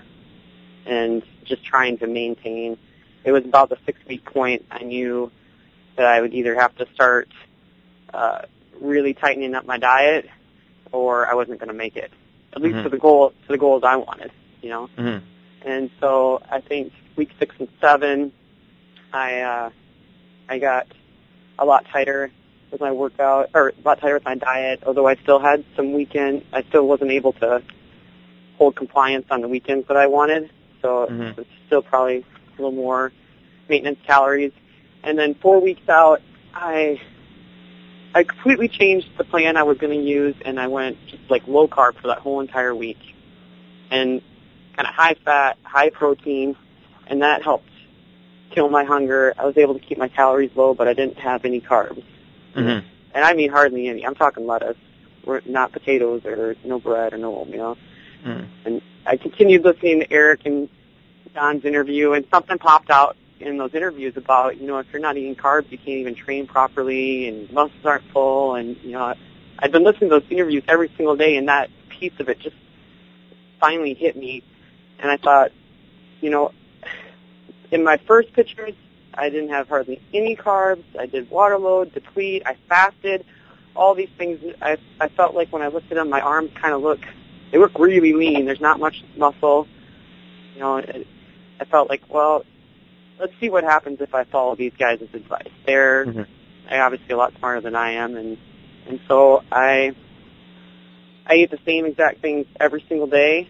just trying to maintain. It was about the 6-week point I knew that I would either have to start really tightening up my diet, or I wasn't going to make it. At least to the goals I wanted, And so I think week 6 and 7, I got a lot tighter with my workout, or a lot tighter with my diet. Although I still had some weekend, I still wasn't able to hold compliance on the weekends that I wanted. So it's still probably a little more maintenance calories. And then 4 weeks out, I completely changed the plan I was going to use, and I went just like low carb for that whole entire week, and kind of high fat, high protein, and that helped kill my hunger. I was able to keep my calories low, but I didn't have any carbs, and I mean hardly any. I'm talking lettuce, not potatoes, or no bread or no oatmeal. And I continued listening to Eric and Don's interview, and something popped out in those interviews about, you know, if you're not eating carbs, you can't even train properly, and muscles aren't full, and, you know, I've been listening to those interviews every single day, and that piece of it just finally hit me, and I thought, you know, in my first pictures, I didn't have hardly any carbs. I did water load, deplete, I fasted, all these things. I felt like when I lifted them, my arms kind of look really lean. There's not much muscle. You know, I felt like, well, let's see what happens if I follow these guys' advice. They're obviously a lot smarter than I am, and so I eat the same exact things every single day,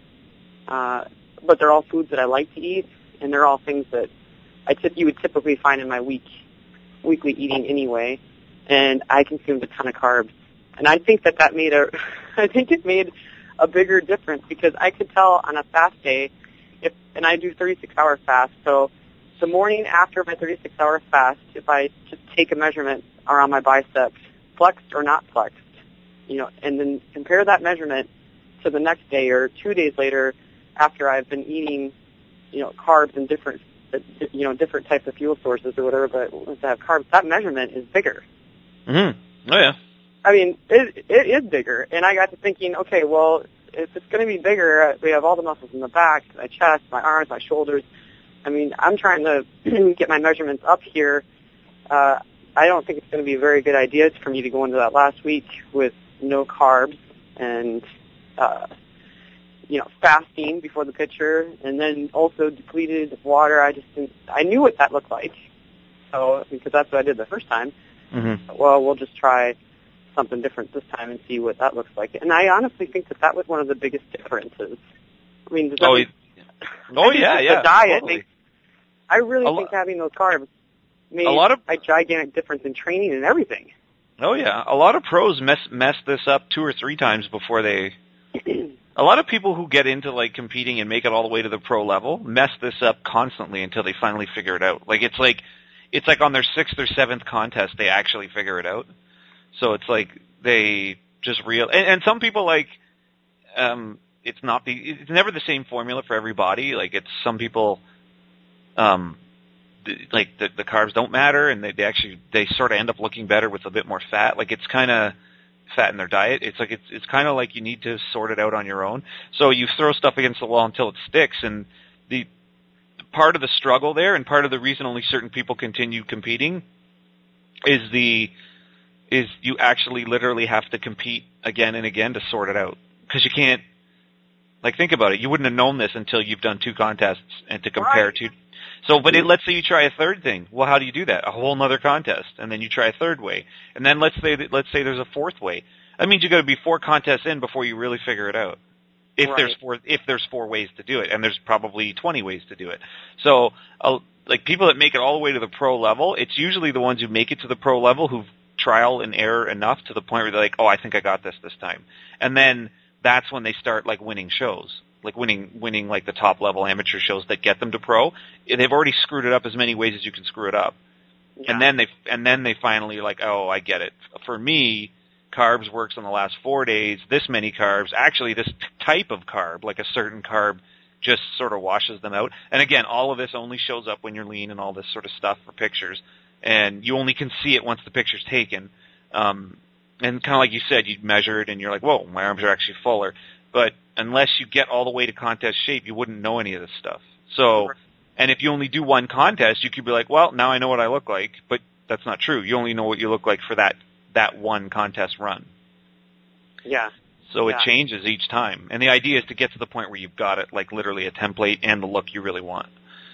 but they're all foods that I like to eat, and they're all things that you would typically find in my weekly eating anyway, and I consumed a ton of carbs. And I think that made it made a bigger difference, because I could tell on a fast day, and I do 36-hour fast, so the morning after my 36-hour fast, if I just take a measurement around my biceps, flexed or not flexed, you know, and then compare that measurement to the next day or 2 days later after I've been eating, you know, carbs and different types of fuel sources or whatever, but once I have carbs, that measurement is bigger. Mm-hmm. Oh, yeah. I mean, it is bigger, and I got to thinking, okay, well, if it's going to be bigger, we have all the muscles in the back, my chest, my arms, my shoulders. I mean, I'm trying to get my measurements up here. I don't think it's going to be a very good idea for me to go into that last week with no carbs and, you know, fasting before the picture, and then also depleted water. I knew what that looked like, so because that's what I did the first time. Mm-hmm. Well, we'll just try something different this time and see what that looks like. And I honestly think that was one of the biggest differences. I mean, the diet totally. makes. I really think having those carbs made a gigantic difference in training and everything. Oh yeah, a lot of pros mess this up 2 or 3 times before they. A lot of people who get into like competing and make it all the way to the pro level mess this up constantly until they finally figure it out. It's like on their 6th or 7th contest they actually figure it out. So it's like they just and some people like it's never the same formula for everybody. Like it's some people like the carbs don't matter, and they sort of end up looking better with a bit more fat. Like it's kind of fat in their diet. It's like it's kind of like you need to sort it out on your own. So you throw stuff against the wall until it sticks, and the part of the struggle there, and part of the reason only certain people continue competing, is you actually literally have to compete again and again to sort it out, because you can't. Like, think about it. You wouldn't have known this until you've done 2 contests and to compare to. So, but let's say you try a third thing. Well, how do you do that? A whole nother contest, and then you try a third way, and then let's say there's a 4th way. That means you got to be 4 contests in before you really figure it out. If there's 4 ways to do it, and there's probably 20 ways to do it. So, like people that make it all the way to the pro level, it's usually the ones who make it to the pro level who've trial and error enough to the point where they're like, oh, I think I got this time, and then that's when they start like winning shows. Like winning like the top level amateur shows that get them to pro. They've already screwed it up as many ways as you can screw it up. Yeah. And then they finally like, oh, I get it. For me, carbs works on the last 4 days. This many carbs, actually this type of carb, like a certain carb, just sort of washes them out. And again, all of this only shows up when you're lean and all this sort of stuff for pictures. And you only can see it once the picture's taken. And kind of like you said, you measure it and you're like, whoa, my arms are actually fuller. But unless you get all the way to contest shape, you wouldn't know any of this stuff. So, and if you only do 1 contest, you could be like, well, now I know what I look like. But that's not true. You only know what you look like for that 1 contest run. Yeah. So it changes each time. And the idea is to get to the point where you've got it, like literally a template and the look you really want.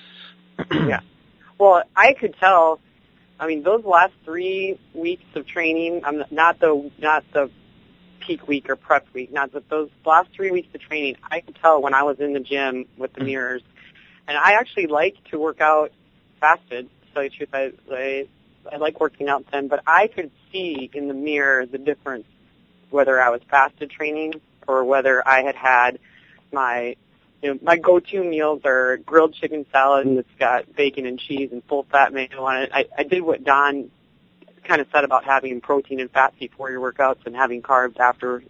Yeah. Well, I could tell. I mean, those last 3 weeks of training, not the peak week or prep week, those last 3 weeks of training, I could tell when I was in the gym with the mirrors. And I actually like to work out fasted. To tell you the truth, I like working out then, but I could see in the mirror the difference, whether I was fasted training or whether I had my go-to meals are grilled chicken salad and it's got bacon and cheese and full fat mayo on it. I did what Don kind of said about having protein and fat before your workouts and having carbs after,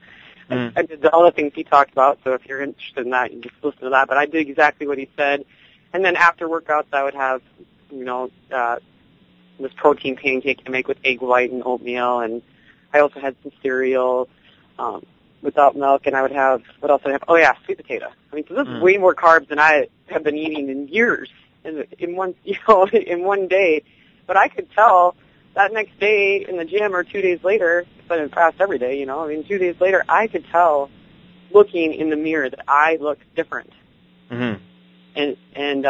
I did all the things he talked about, so if you're interested in that, you can just listen to that. But I did exactly what he said. And then after workouts, I would have this protein pancake I make with egg white and oatmeal, and I also had some cereal without milk, and I would have, what else did I have? Oh yeah, sweet potato. I mean, so this is way more carbs than I have been eating in years in one, in one day. But I could tell that next day in the gym or 2 days later, because I didn't fast every day, 2 days later, I could tell looking in the mirror that I looked different. Mm-hmm. And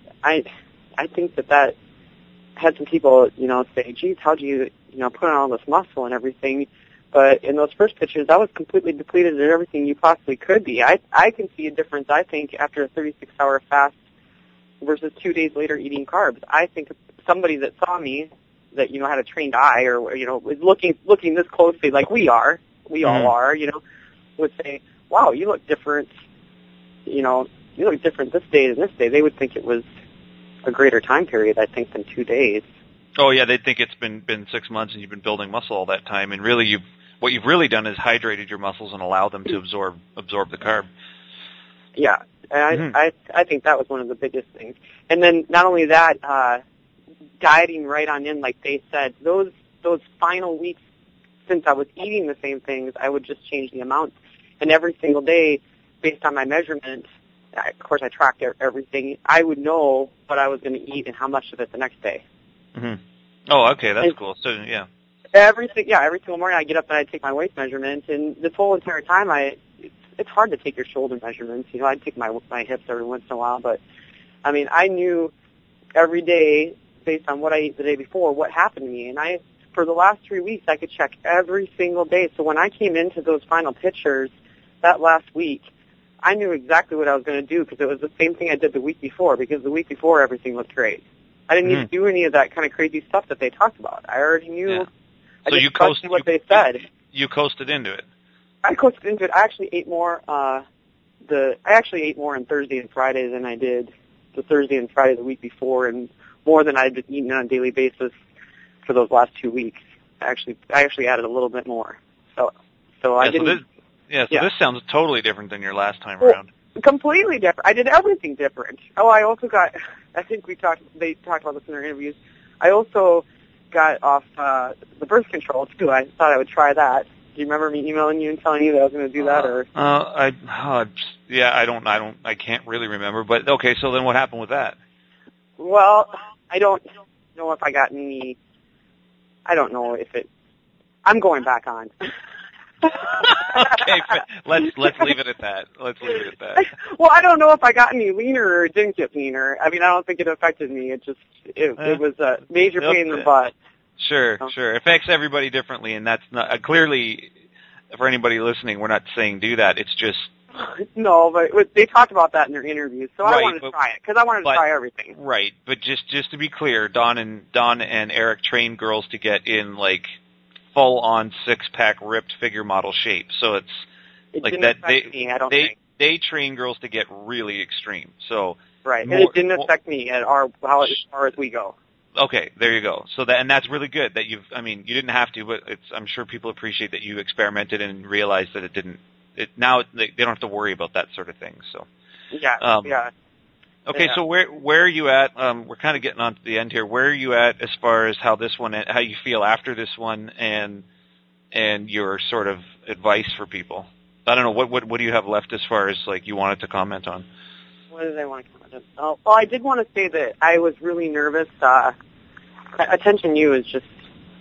I think that had some people, say, geez, how'd you, put on all this muscle and everything? But in those first pictures, I was completely depleted of everything you possibly could be. I can see a difference, I think, after a 36-hour fast versus 2 days later eating carbs. I think somebody that saw me, that, had a trained eye or, was looking this closely like we all are, would say, wow, you look different, you look different this day than this day. They would think it was a greater time period, I think, than 2 days. Oh yeah, they'd think it's been 6 months and you've been building muscle all that time, and really what you've really done is hydrated your muscles and allowed them to absorb the carb. Yeah, and I think that was one of the biggest things. And then not only that, dieting right on in, like they said, those final weeks, since I was eating the same things, I would just change the amounts. And every single day, based on my measurement, of course I tracked everything, I would know what I was going to eat and how much of it the next day. Mm-hmm. Oh, okay, that's cool. So, yeah. Every single morning I get up and I take my waist measurement, and this whole entire time it's hard to take your shoulder measurements. I'd take my hips every once in a while, but I mean, I knew every day based on what I ate the day before what happened to me, and for the last 3 weeks I could check every single day. So when I came into those final pictures that last week, I knew exactly what I was going to do because it was the same thing I did the week before, because the week before everything looked great. I didn't need to do any of that kind of crazy stuff that they talked about. I already knew. Yeah. I so just you coasted what they said. You coasted into it. I coasted into it. I actually ate more. I actually ate more on Thursday and Friday than I did the Thursday and Friday the week before, and more than I'd been eating on a daily basis for those last 2 weeks. I actually added a little bit more. So I didn't. This sounds totally different than your last time around. Completely different. I did everything different. Oh, I also got, I think they talked about this in their interviews, I also got off the birth control, too. I thought I would try that. Do you remember me emailing you and telling you that I was going to do that, or? I can't really remember, but okay, so then what happened with that? Well, I don't know if I got any, I don't know if it, I'm going back on. Okay, let's leave it at that. Well, I don't know if I got any leaner or didn't get leaner. I mean, I don't think it affected me. It was a major pain in the butt. Sure. It affects everybody differently, and that's not clearly, for anybody listening, we're not saying do that. It's just... No, but they talked about that in their interviews, so I wanted to try it, because I wanted to try everything. Right, but just to be clear, Don and Eric train girls to get in, like, full-on six-pack ripped figure model shape. So it like that. They train girls to get really extreme. So right, and it didn't affect me at as far as we go. Okay, there you go. So that's really good that you didn't have to, but I'm sure people appreciate that you experimented and realized that it didn't. Now they don't have to worry about that sort of thing. So yeah. Okay, so where are you at? We're kind of getting on to the end here. Where are you at as far as how you feel after this one, and your sort of advice for people? I don't know, what do you have left as far as like you wanted to comment on? What did I want to comment on? Oh, well, I did want to say that I was really nervous. Attention U is just,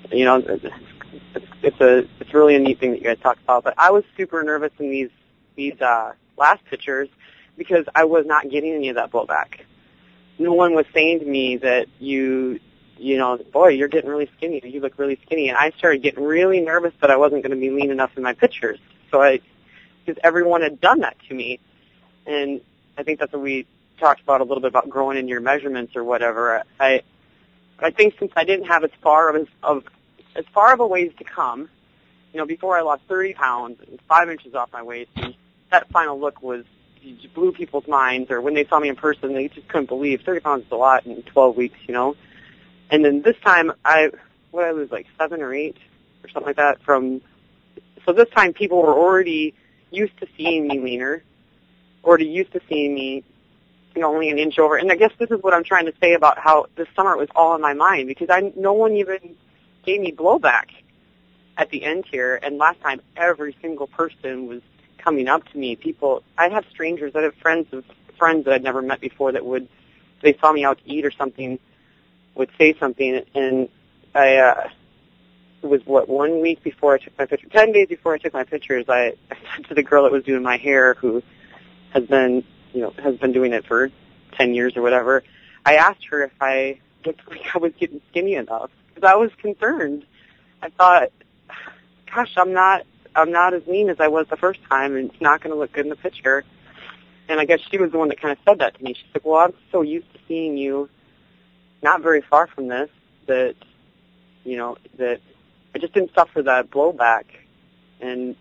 it's really a neat thing that you guys talked about. But I was super nervous in these last pictures, because I was not getting any of that blowback. No one was saying to me that boy, you're getting really skinny, you look really skinny. And I started getting really nervous that I wasn't going to be lean enough in my pictures. Because everyone had done that to me. And I think that's what we talked about a little bit about growing in your measurements or whatever. I think since I didn't have as far of a ways to come, before I lost 30 pounds and 5 inches off my waist, and that final look blew people's minds, or when they saw me in person, they just couldn't believe 30 pounds is a lot in 12 weeks, And then this time, I was like 7 or 8 or something like that. So this time, people were already used to seeing me leaner, already used to seeing me only an inch over. And I guess this is what I'm trying to say about how this summer it was all in my mind, because no one even gave me blowback at the end here. And last time, every single person was coming up to me. People, I have strangers, I have friends that I'd never met before that would, if they saw me out to eat or something, would say something. And it was 1 week before I took my picture, 10 days before I took my pictures, I said to the girl that was doing my hair, who has been doing it for 10 years or whatever, I asked her if I looked like I was getting skinny enough, because I was concerned. I thought, gosh, I'm not as mean as I was the first time, and it's not going to look good in the picture. And I guess she was the one that kind of said that to me. She's like, well, I'm so used to seeing you not very far from this that I just didn't suffer that blowback. And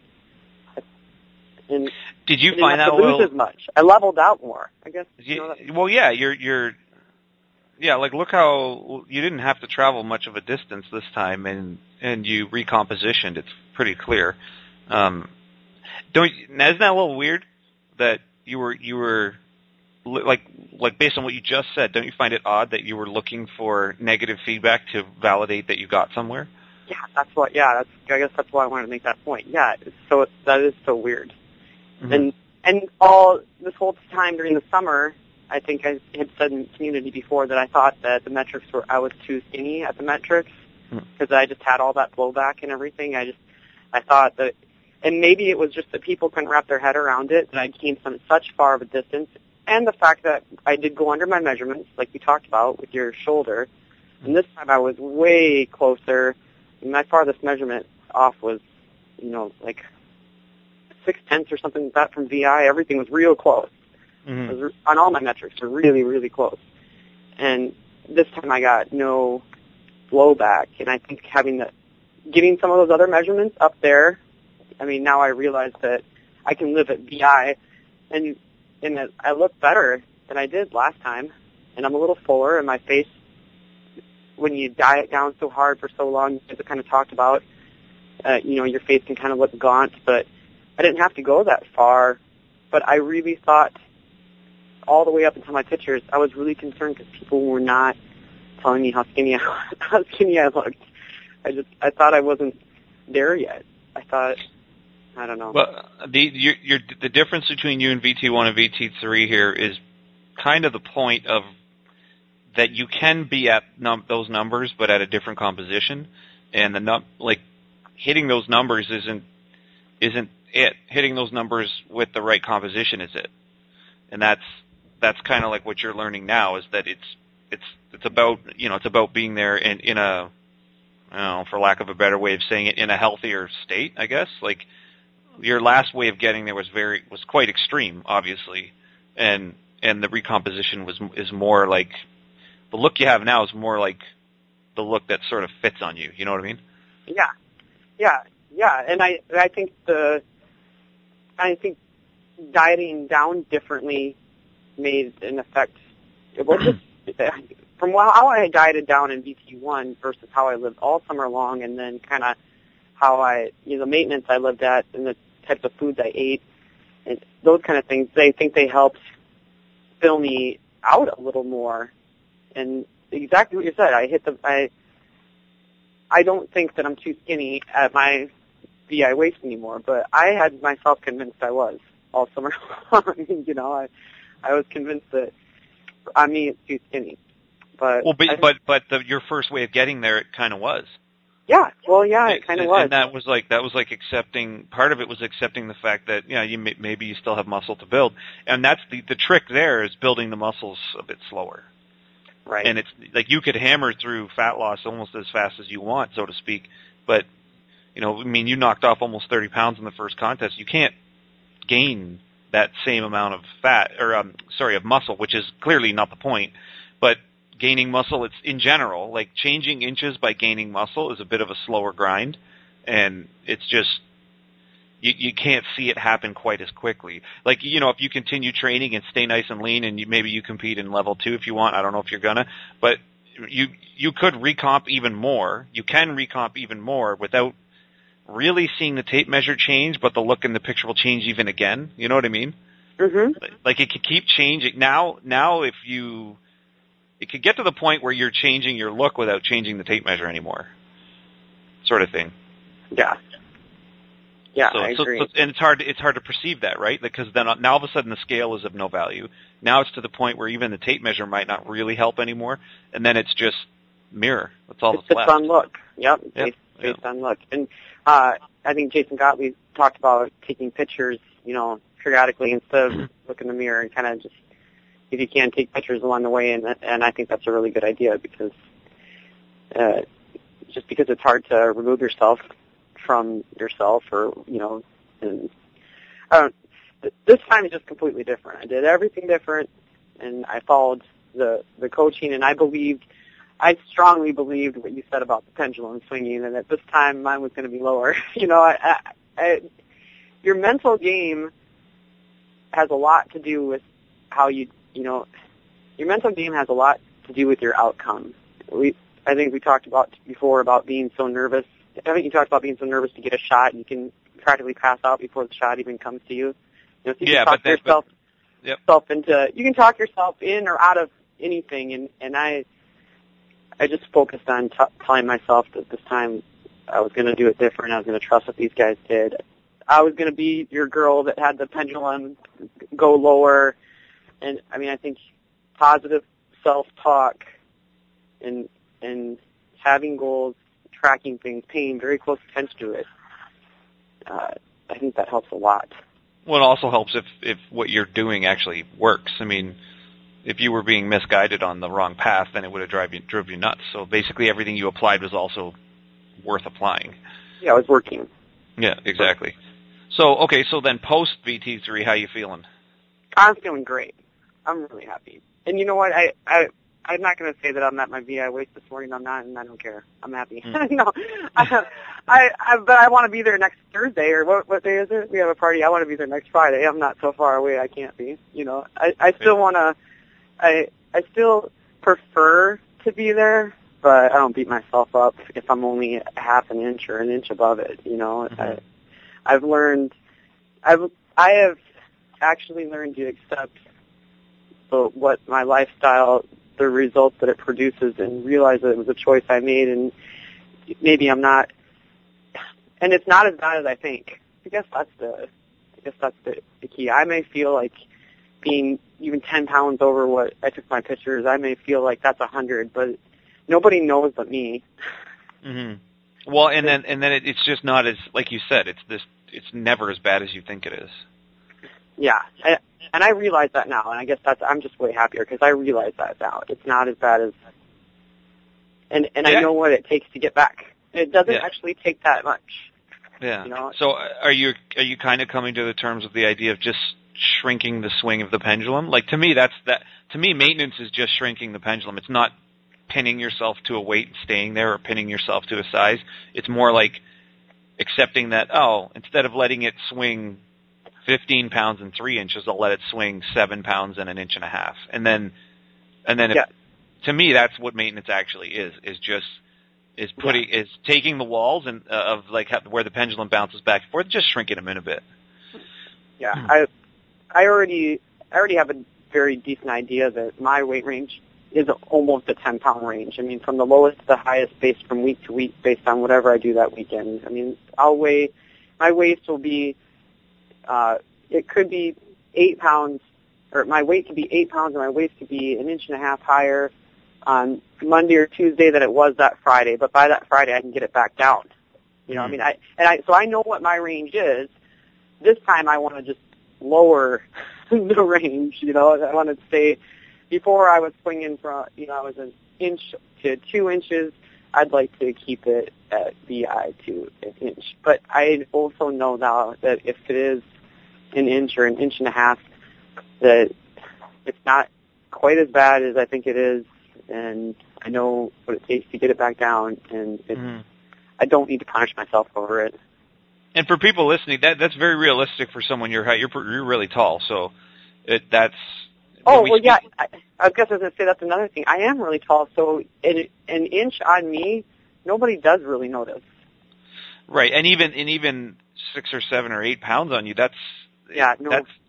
did you find that lose as much? I leveled out more, I guess. Well, yeah, you're look how you didn't have to travel much of a distance this time, and you recompositioned. It's pretty clear. Isn't that a little weird that you were like based on what you just said? Don't you find it odd that you were looking for negative feedback to validate that you got somewhere? Yeah, I guess that's why I wanted to make that point. Yeah, that is so weird. Mm-hmm. And all this whole time during the summer, I think I had said in community before that I thought that the metrics I was too skinny at the metrics, because I just had all that blowback and everything. I thought that, and maybe it was just that people couldn't wrap their head around it, that I came from such far of a distance, and the fact that I did go under my measurements, like you talked about with your shoulder, and this time I was way closer. My farthest measurement off was, like 0.6 or something like that from VI. Everything was real close. Mm-hmm. On all my metrics were really, really close. And this time I got no blowback. And I think getting some of those other measurements up there, I mean, now I realize that I can live at VI and that I look better than I did last time. And I'm a little fuller, and my face, when you diet down so hard for so long, as I kind of talked about, your face can kind of look gaunt, but I didn't have to go that far. But I really thought, all the way up until my pictures, I was really concerned because people were not telling me how skinny I looked. I thought I wasn't there yet. I don't know. Well, the difference between you and VT1 and VT3 here is kind of the point of that you can be at those numbers, but at a different composition, and hitting those numbers isn't it. Hitting those numbers with the right composition is it, and that's kind of like what you're learning now, is that it's about being there in a, I don't know, for lack of a better way of saying it, in a healthier state, I guess. Like your last way of getting there was quite extreme, obviously, and the recomposition is more like. The look you have now is more like the look that sort of fits on you. You know what I mean? Yeah. And I think dieting down differently made an effect. It wasn't from how I dieted down in VT1 versus how I lived all summer long, and then kind of how the maintenance I lived at and the types of foods I ate and those kind of things. I think they helped fill me out a little more. And exactly what you said, I don't think that I'm too skinny at my VI waist anymore, but I had myself convinced I was all summer long. I was convinced that on me it's too skinny. But your first way of getting there, it kind of was. Yeah, well, yeah, it kind of was. And that was like accepting. Part of it was accepting the fact that maybe you still have muscle to build, and that's the trick. There is building the muscles a bit slower. Right. And it's like you could hammer through fat loss almost as fast as you want, so to speak. But, you knocked off almost 30 pounds in the first contest. You can't gain that same amount of fat, of muscle, which is clearly not the point. But gaining muscle, it's in general, like changing inches by gaining muscle is a bit of a slower grind. And it's just, you can't see it happen quite as quickly. Like, if you continue training and stay nice and lean, and maybe you compete in level 2 if you want. I don't know if you're gonna, but you could recomp even more. You can recomp even more without really seeing the tape measure change, but the look in the picture will change even again. You know what I mean? Like it could keep changing. Now if you, it could get to the point where you're changing your look without changing the tape measure anymore, sort of thing. Yeah. Yeah, I agree. And it's hard to perceive that, right? Because then now all of a sudden the scale is of no value. Now it's to the point where even the tape measure might not really help anymore, and then it's just mirror. That's all that's left. It's on look. Yep. Based on look. And I think Jason Gottlieb talked about taking pictures, periodically instead of look in the mirror, and kind of just, if you can, take pictures along the way. And I think that's a really good idea because just because it's hard to remove yourself from yourself, or and this time is just completely different. I did everything different, and I followed the coaching, and I strongly believed what you said about the pendulum swinging, and that this time mine was going to be lower. Your mental game has a lot to do with how your mental game has a lot to do with your outcome. I think we talked about before about being so nervous. I think you talked about being so nervous to get a shot, you can practically pass out before the shot even comes to you. So you can talk yourself into, you can talk yourself in or out of anything, and I just focused on telling myself that this time I was going to do it different. I was going to trust what these guys did. I was going to be your girl that had the pendulum go lower, and I think positive self-talk and having goals, tracking things, paying very close attention to it, I think that helps a lot. Well, it also helps if what you're doing actually works. If you were being misguided on the wrong path, then it would have drove you nuts. So basically everything you applied was also worth applying. Yeah, it was working. Yeah, exactly. So then post VT3, how you feeling? I'm feeling great. I'm really happy. And you know what? I'm not going to say that I'm at my VI waist this morning. I'm not, and I don't care. I'm happy. No, but I want to be there next Thursday, or what day is it? We have a party. I want to be there next Friday. I'm not so far away. I can't be. I still want to. I still prefer to be there, but I don't beat myself up if I'm only a half an inch or an inch above it. I have actually learned to accept what my lifestyle, the results that it produces, and realize that it was a choice I made, and maybe I'm not, and it's not as bad as I think. I guess that's the key. I may feel like being even 10 pounds over what I took my pictures, I may feel like that's 100, but nobody knows but me. Mm-hmm. Well, and then it's just not as, like you said, it's never as bad as you think it is. Yeah, and I realize that now, and I guess I'm just way happier because I realize that now. It's not as bad as, and I know what it takes to get back. It doesn't actually take that much. Yeah. So are you kind of coming to the terms with the idea of just shrinking the swing of the pendulum? Like, to me, to me, maintenance is just shrinking the pendulum. It's not pinning yourself to a weight and staying there, or pinning yourself to a size. It's more like accepting that, instead of letting it swing 15 pounds and 3 inches, I'll let it swing 7 pounds and 1.5 inches. And then to me, that's what maintenance actually is taking the walls and of like where the pendulum bounces back and forth, just shrinking them in a bit. Yeah, I already have a very decent idea that my weight range is almost a 10-pound range. From the lowest to the highest, based from week to week, based on whatever I do that weekend. My waist will be, it could be 8 pounds, or my weight could be 8 pounds, and my waist could be 1.5 inches higher on Monday or Tuesday than it was that Friday. But by that Friday, I can get it back down. So I know what my range is. This time, I want to just lower the range. I want to stay. Before I was swinging from, I was 1 inch to 2 inches. I'd like to keep it at VI to 1 inch. But I also know now that if it is 1 inch or 1.5 inches, that it's not quite as bad as I think it is, and I know what it takes to get it back down, and I don't need to punish myself over it. And for people listening, that's very realistic for someone your height. You're really tall, so that's. Oh, well, yeah, I guess I was going to say that's another thing. I am really tall, so an inch on me, nobody does really notice. Right, and even 6 or 7 or 8 pounds on you, that's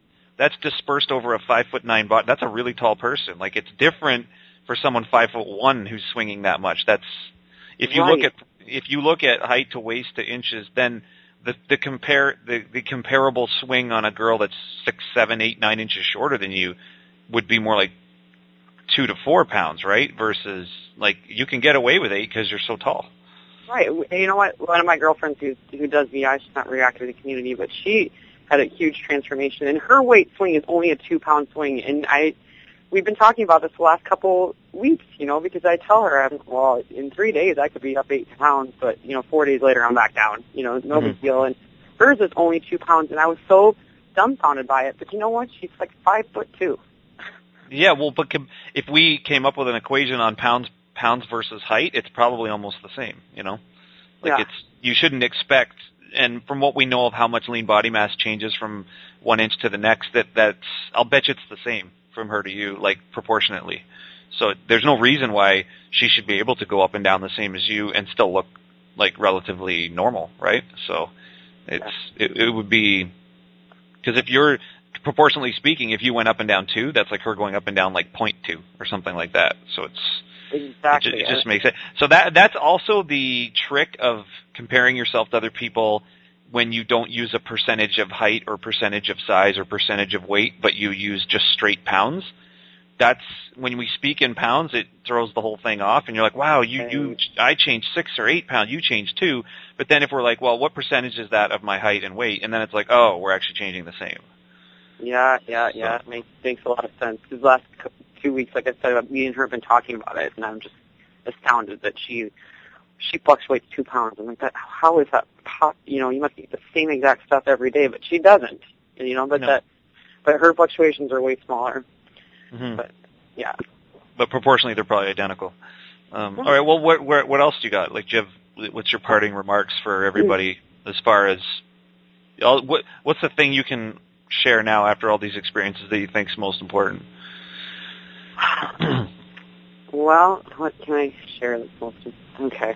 that's dispersed over a 5'9" body. That's a really tall person. Like, it's different for someone 5'1" who's swinging that much. That's if you look at height to waist to inches, then the comparable swing on a girl that's 6, 7, 8, 9 inches shorter than you would be more like 2 to 4 pounds, right? Versus, like, you can get away with 8 because you're so tall. Right. You know what? One of my girlfriends who does VI, she's not very active in the community, but she had a huge transformation, and her weight swing is only a 2-pound swing. And we've been talking about this the last couple weeks, you know, because I tell her, well, in 3 days I could be up 8 pounds, but 4 days later I'm back down. No big deal. And hers is only 2 pounds, and I was so dumbfounded by it. But you know what? She's like 5'2". Yeah, well, but if we came up with an equation on pounds versus height, it's probably almost the same, you shouldn't expect, and from what we know of how much lean body mass changes from 1 inch to the next, that's I'll bet you it's the same from her to you, like, proportionately. So there's no reason why she should be able to go up and down the same as you and still look like relatively normal, right? So it would be, because if you're, proportionally speaking, if you went up and down 2, that's like her going up and down like 0.2 or something like that. So exactly. It just makes it. So that's also the trick of comparing yourself to other people when you don't use a percentage of height or percentage of size or percentage of weight, but you use just straight pounds. That's when we speak in pounds, it throws the whole thing off, and you're like, wow, I changed 6 or 8 pounds, you changed 2. But then if we're like, well, what percentage is that of my height and weight? And then it's like, oh, we're actually changing the same. Yeah. It makes a lot of sense. These last 2 weeks, like I said, me and her have been talking about it, and I'm just astounded that she fluctuates 2 pounds. I'm like, how is that? You must eat the same exact stuff every day, but she doesn't. But her fluctuations are way smaller. Mm-hmm. But yeah. But proportionally, they're probably identical. All right. Well, what else do you got? Like, what's your parting remarks for everybody as far as what's the thing you can share now after all these experiences that you think is most important? Well, what can I share that's most important? Okay.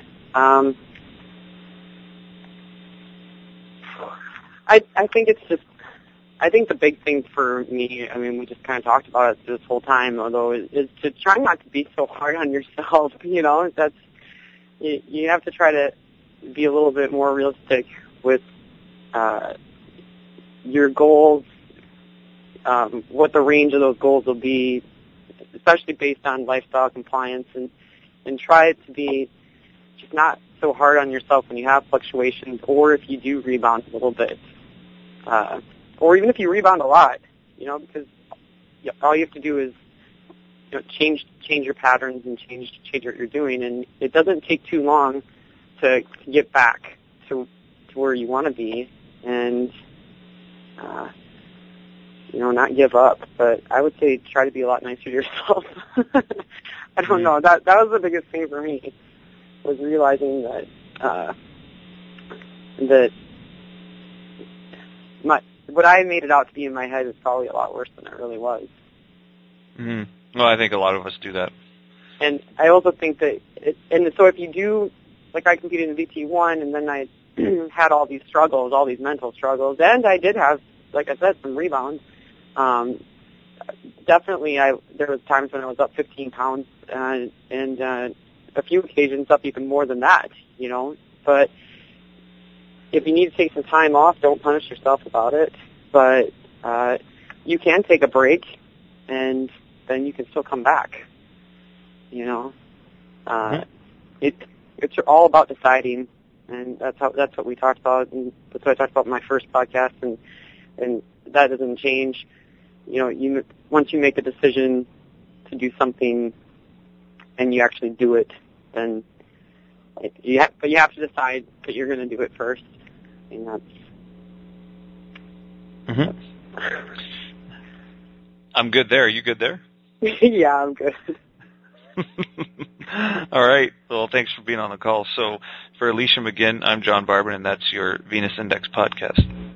I think it's just, I think the big thing for me, I mean, we just kind of talked about it this whole time, although, is to try not to be so hard on yourself. That's, you have to try to be a little bit more realistic with your goals, what the range of those goals will be, especially based on lifestyle compliance, and try to be just not so hard on yourself when you have fluctuations, or if you do rebound a little bit, or even if you rebound a lot, because all you have to do is change your patterns and change what you're doing, and it doesn't take too long to get back to where you want to be, and not give up. But I would say try to be a lot nicer to yourself. I don't know. That was the biggest thing for me, was realizing that what I made it out to be in my head is probably a lot worse than it really was. Mm-hmm. Well, I think a lot of us do that. And I also think that, so if you do, like, I competed in VT1, and then I had all these struggles, all these mental struggles, and I did have, like I said, some rebounds. Definitely, there was times when I was up 15 pounds, and a few occasions up even more than that, But if you need to take some time off, don't punish yourself about it. But you can take a break, and then you can still come back. It's all about deciding, and that's what we talked about, and that's what I talked about in my first podcast, and that doesn't change. Once you make a decision to do something, and you actually do it, then you have to decide that you're going to do it first, and that's. Mm-hmm. I'm good there. Are you good there? Yeah, I'm good. All right. Well, thanks for being on the call. So for Alicia McGinn, I'm John Barber, and that's your Venus Index podcast.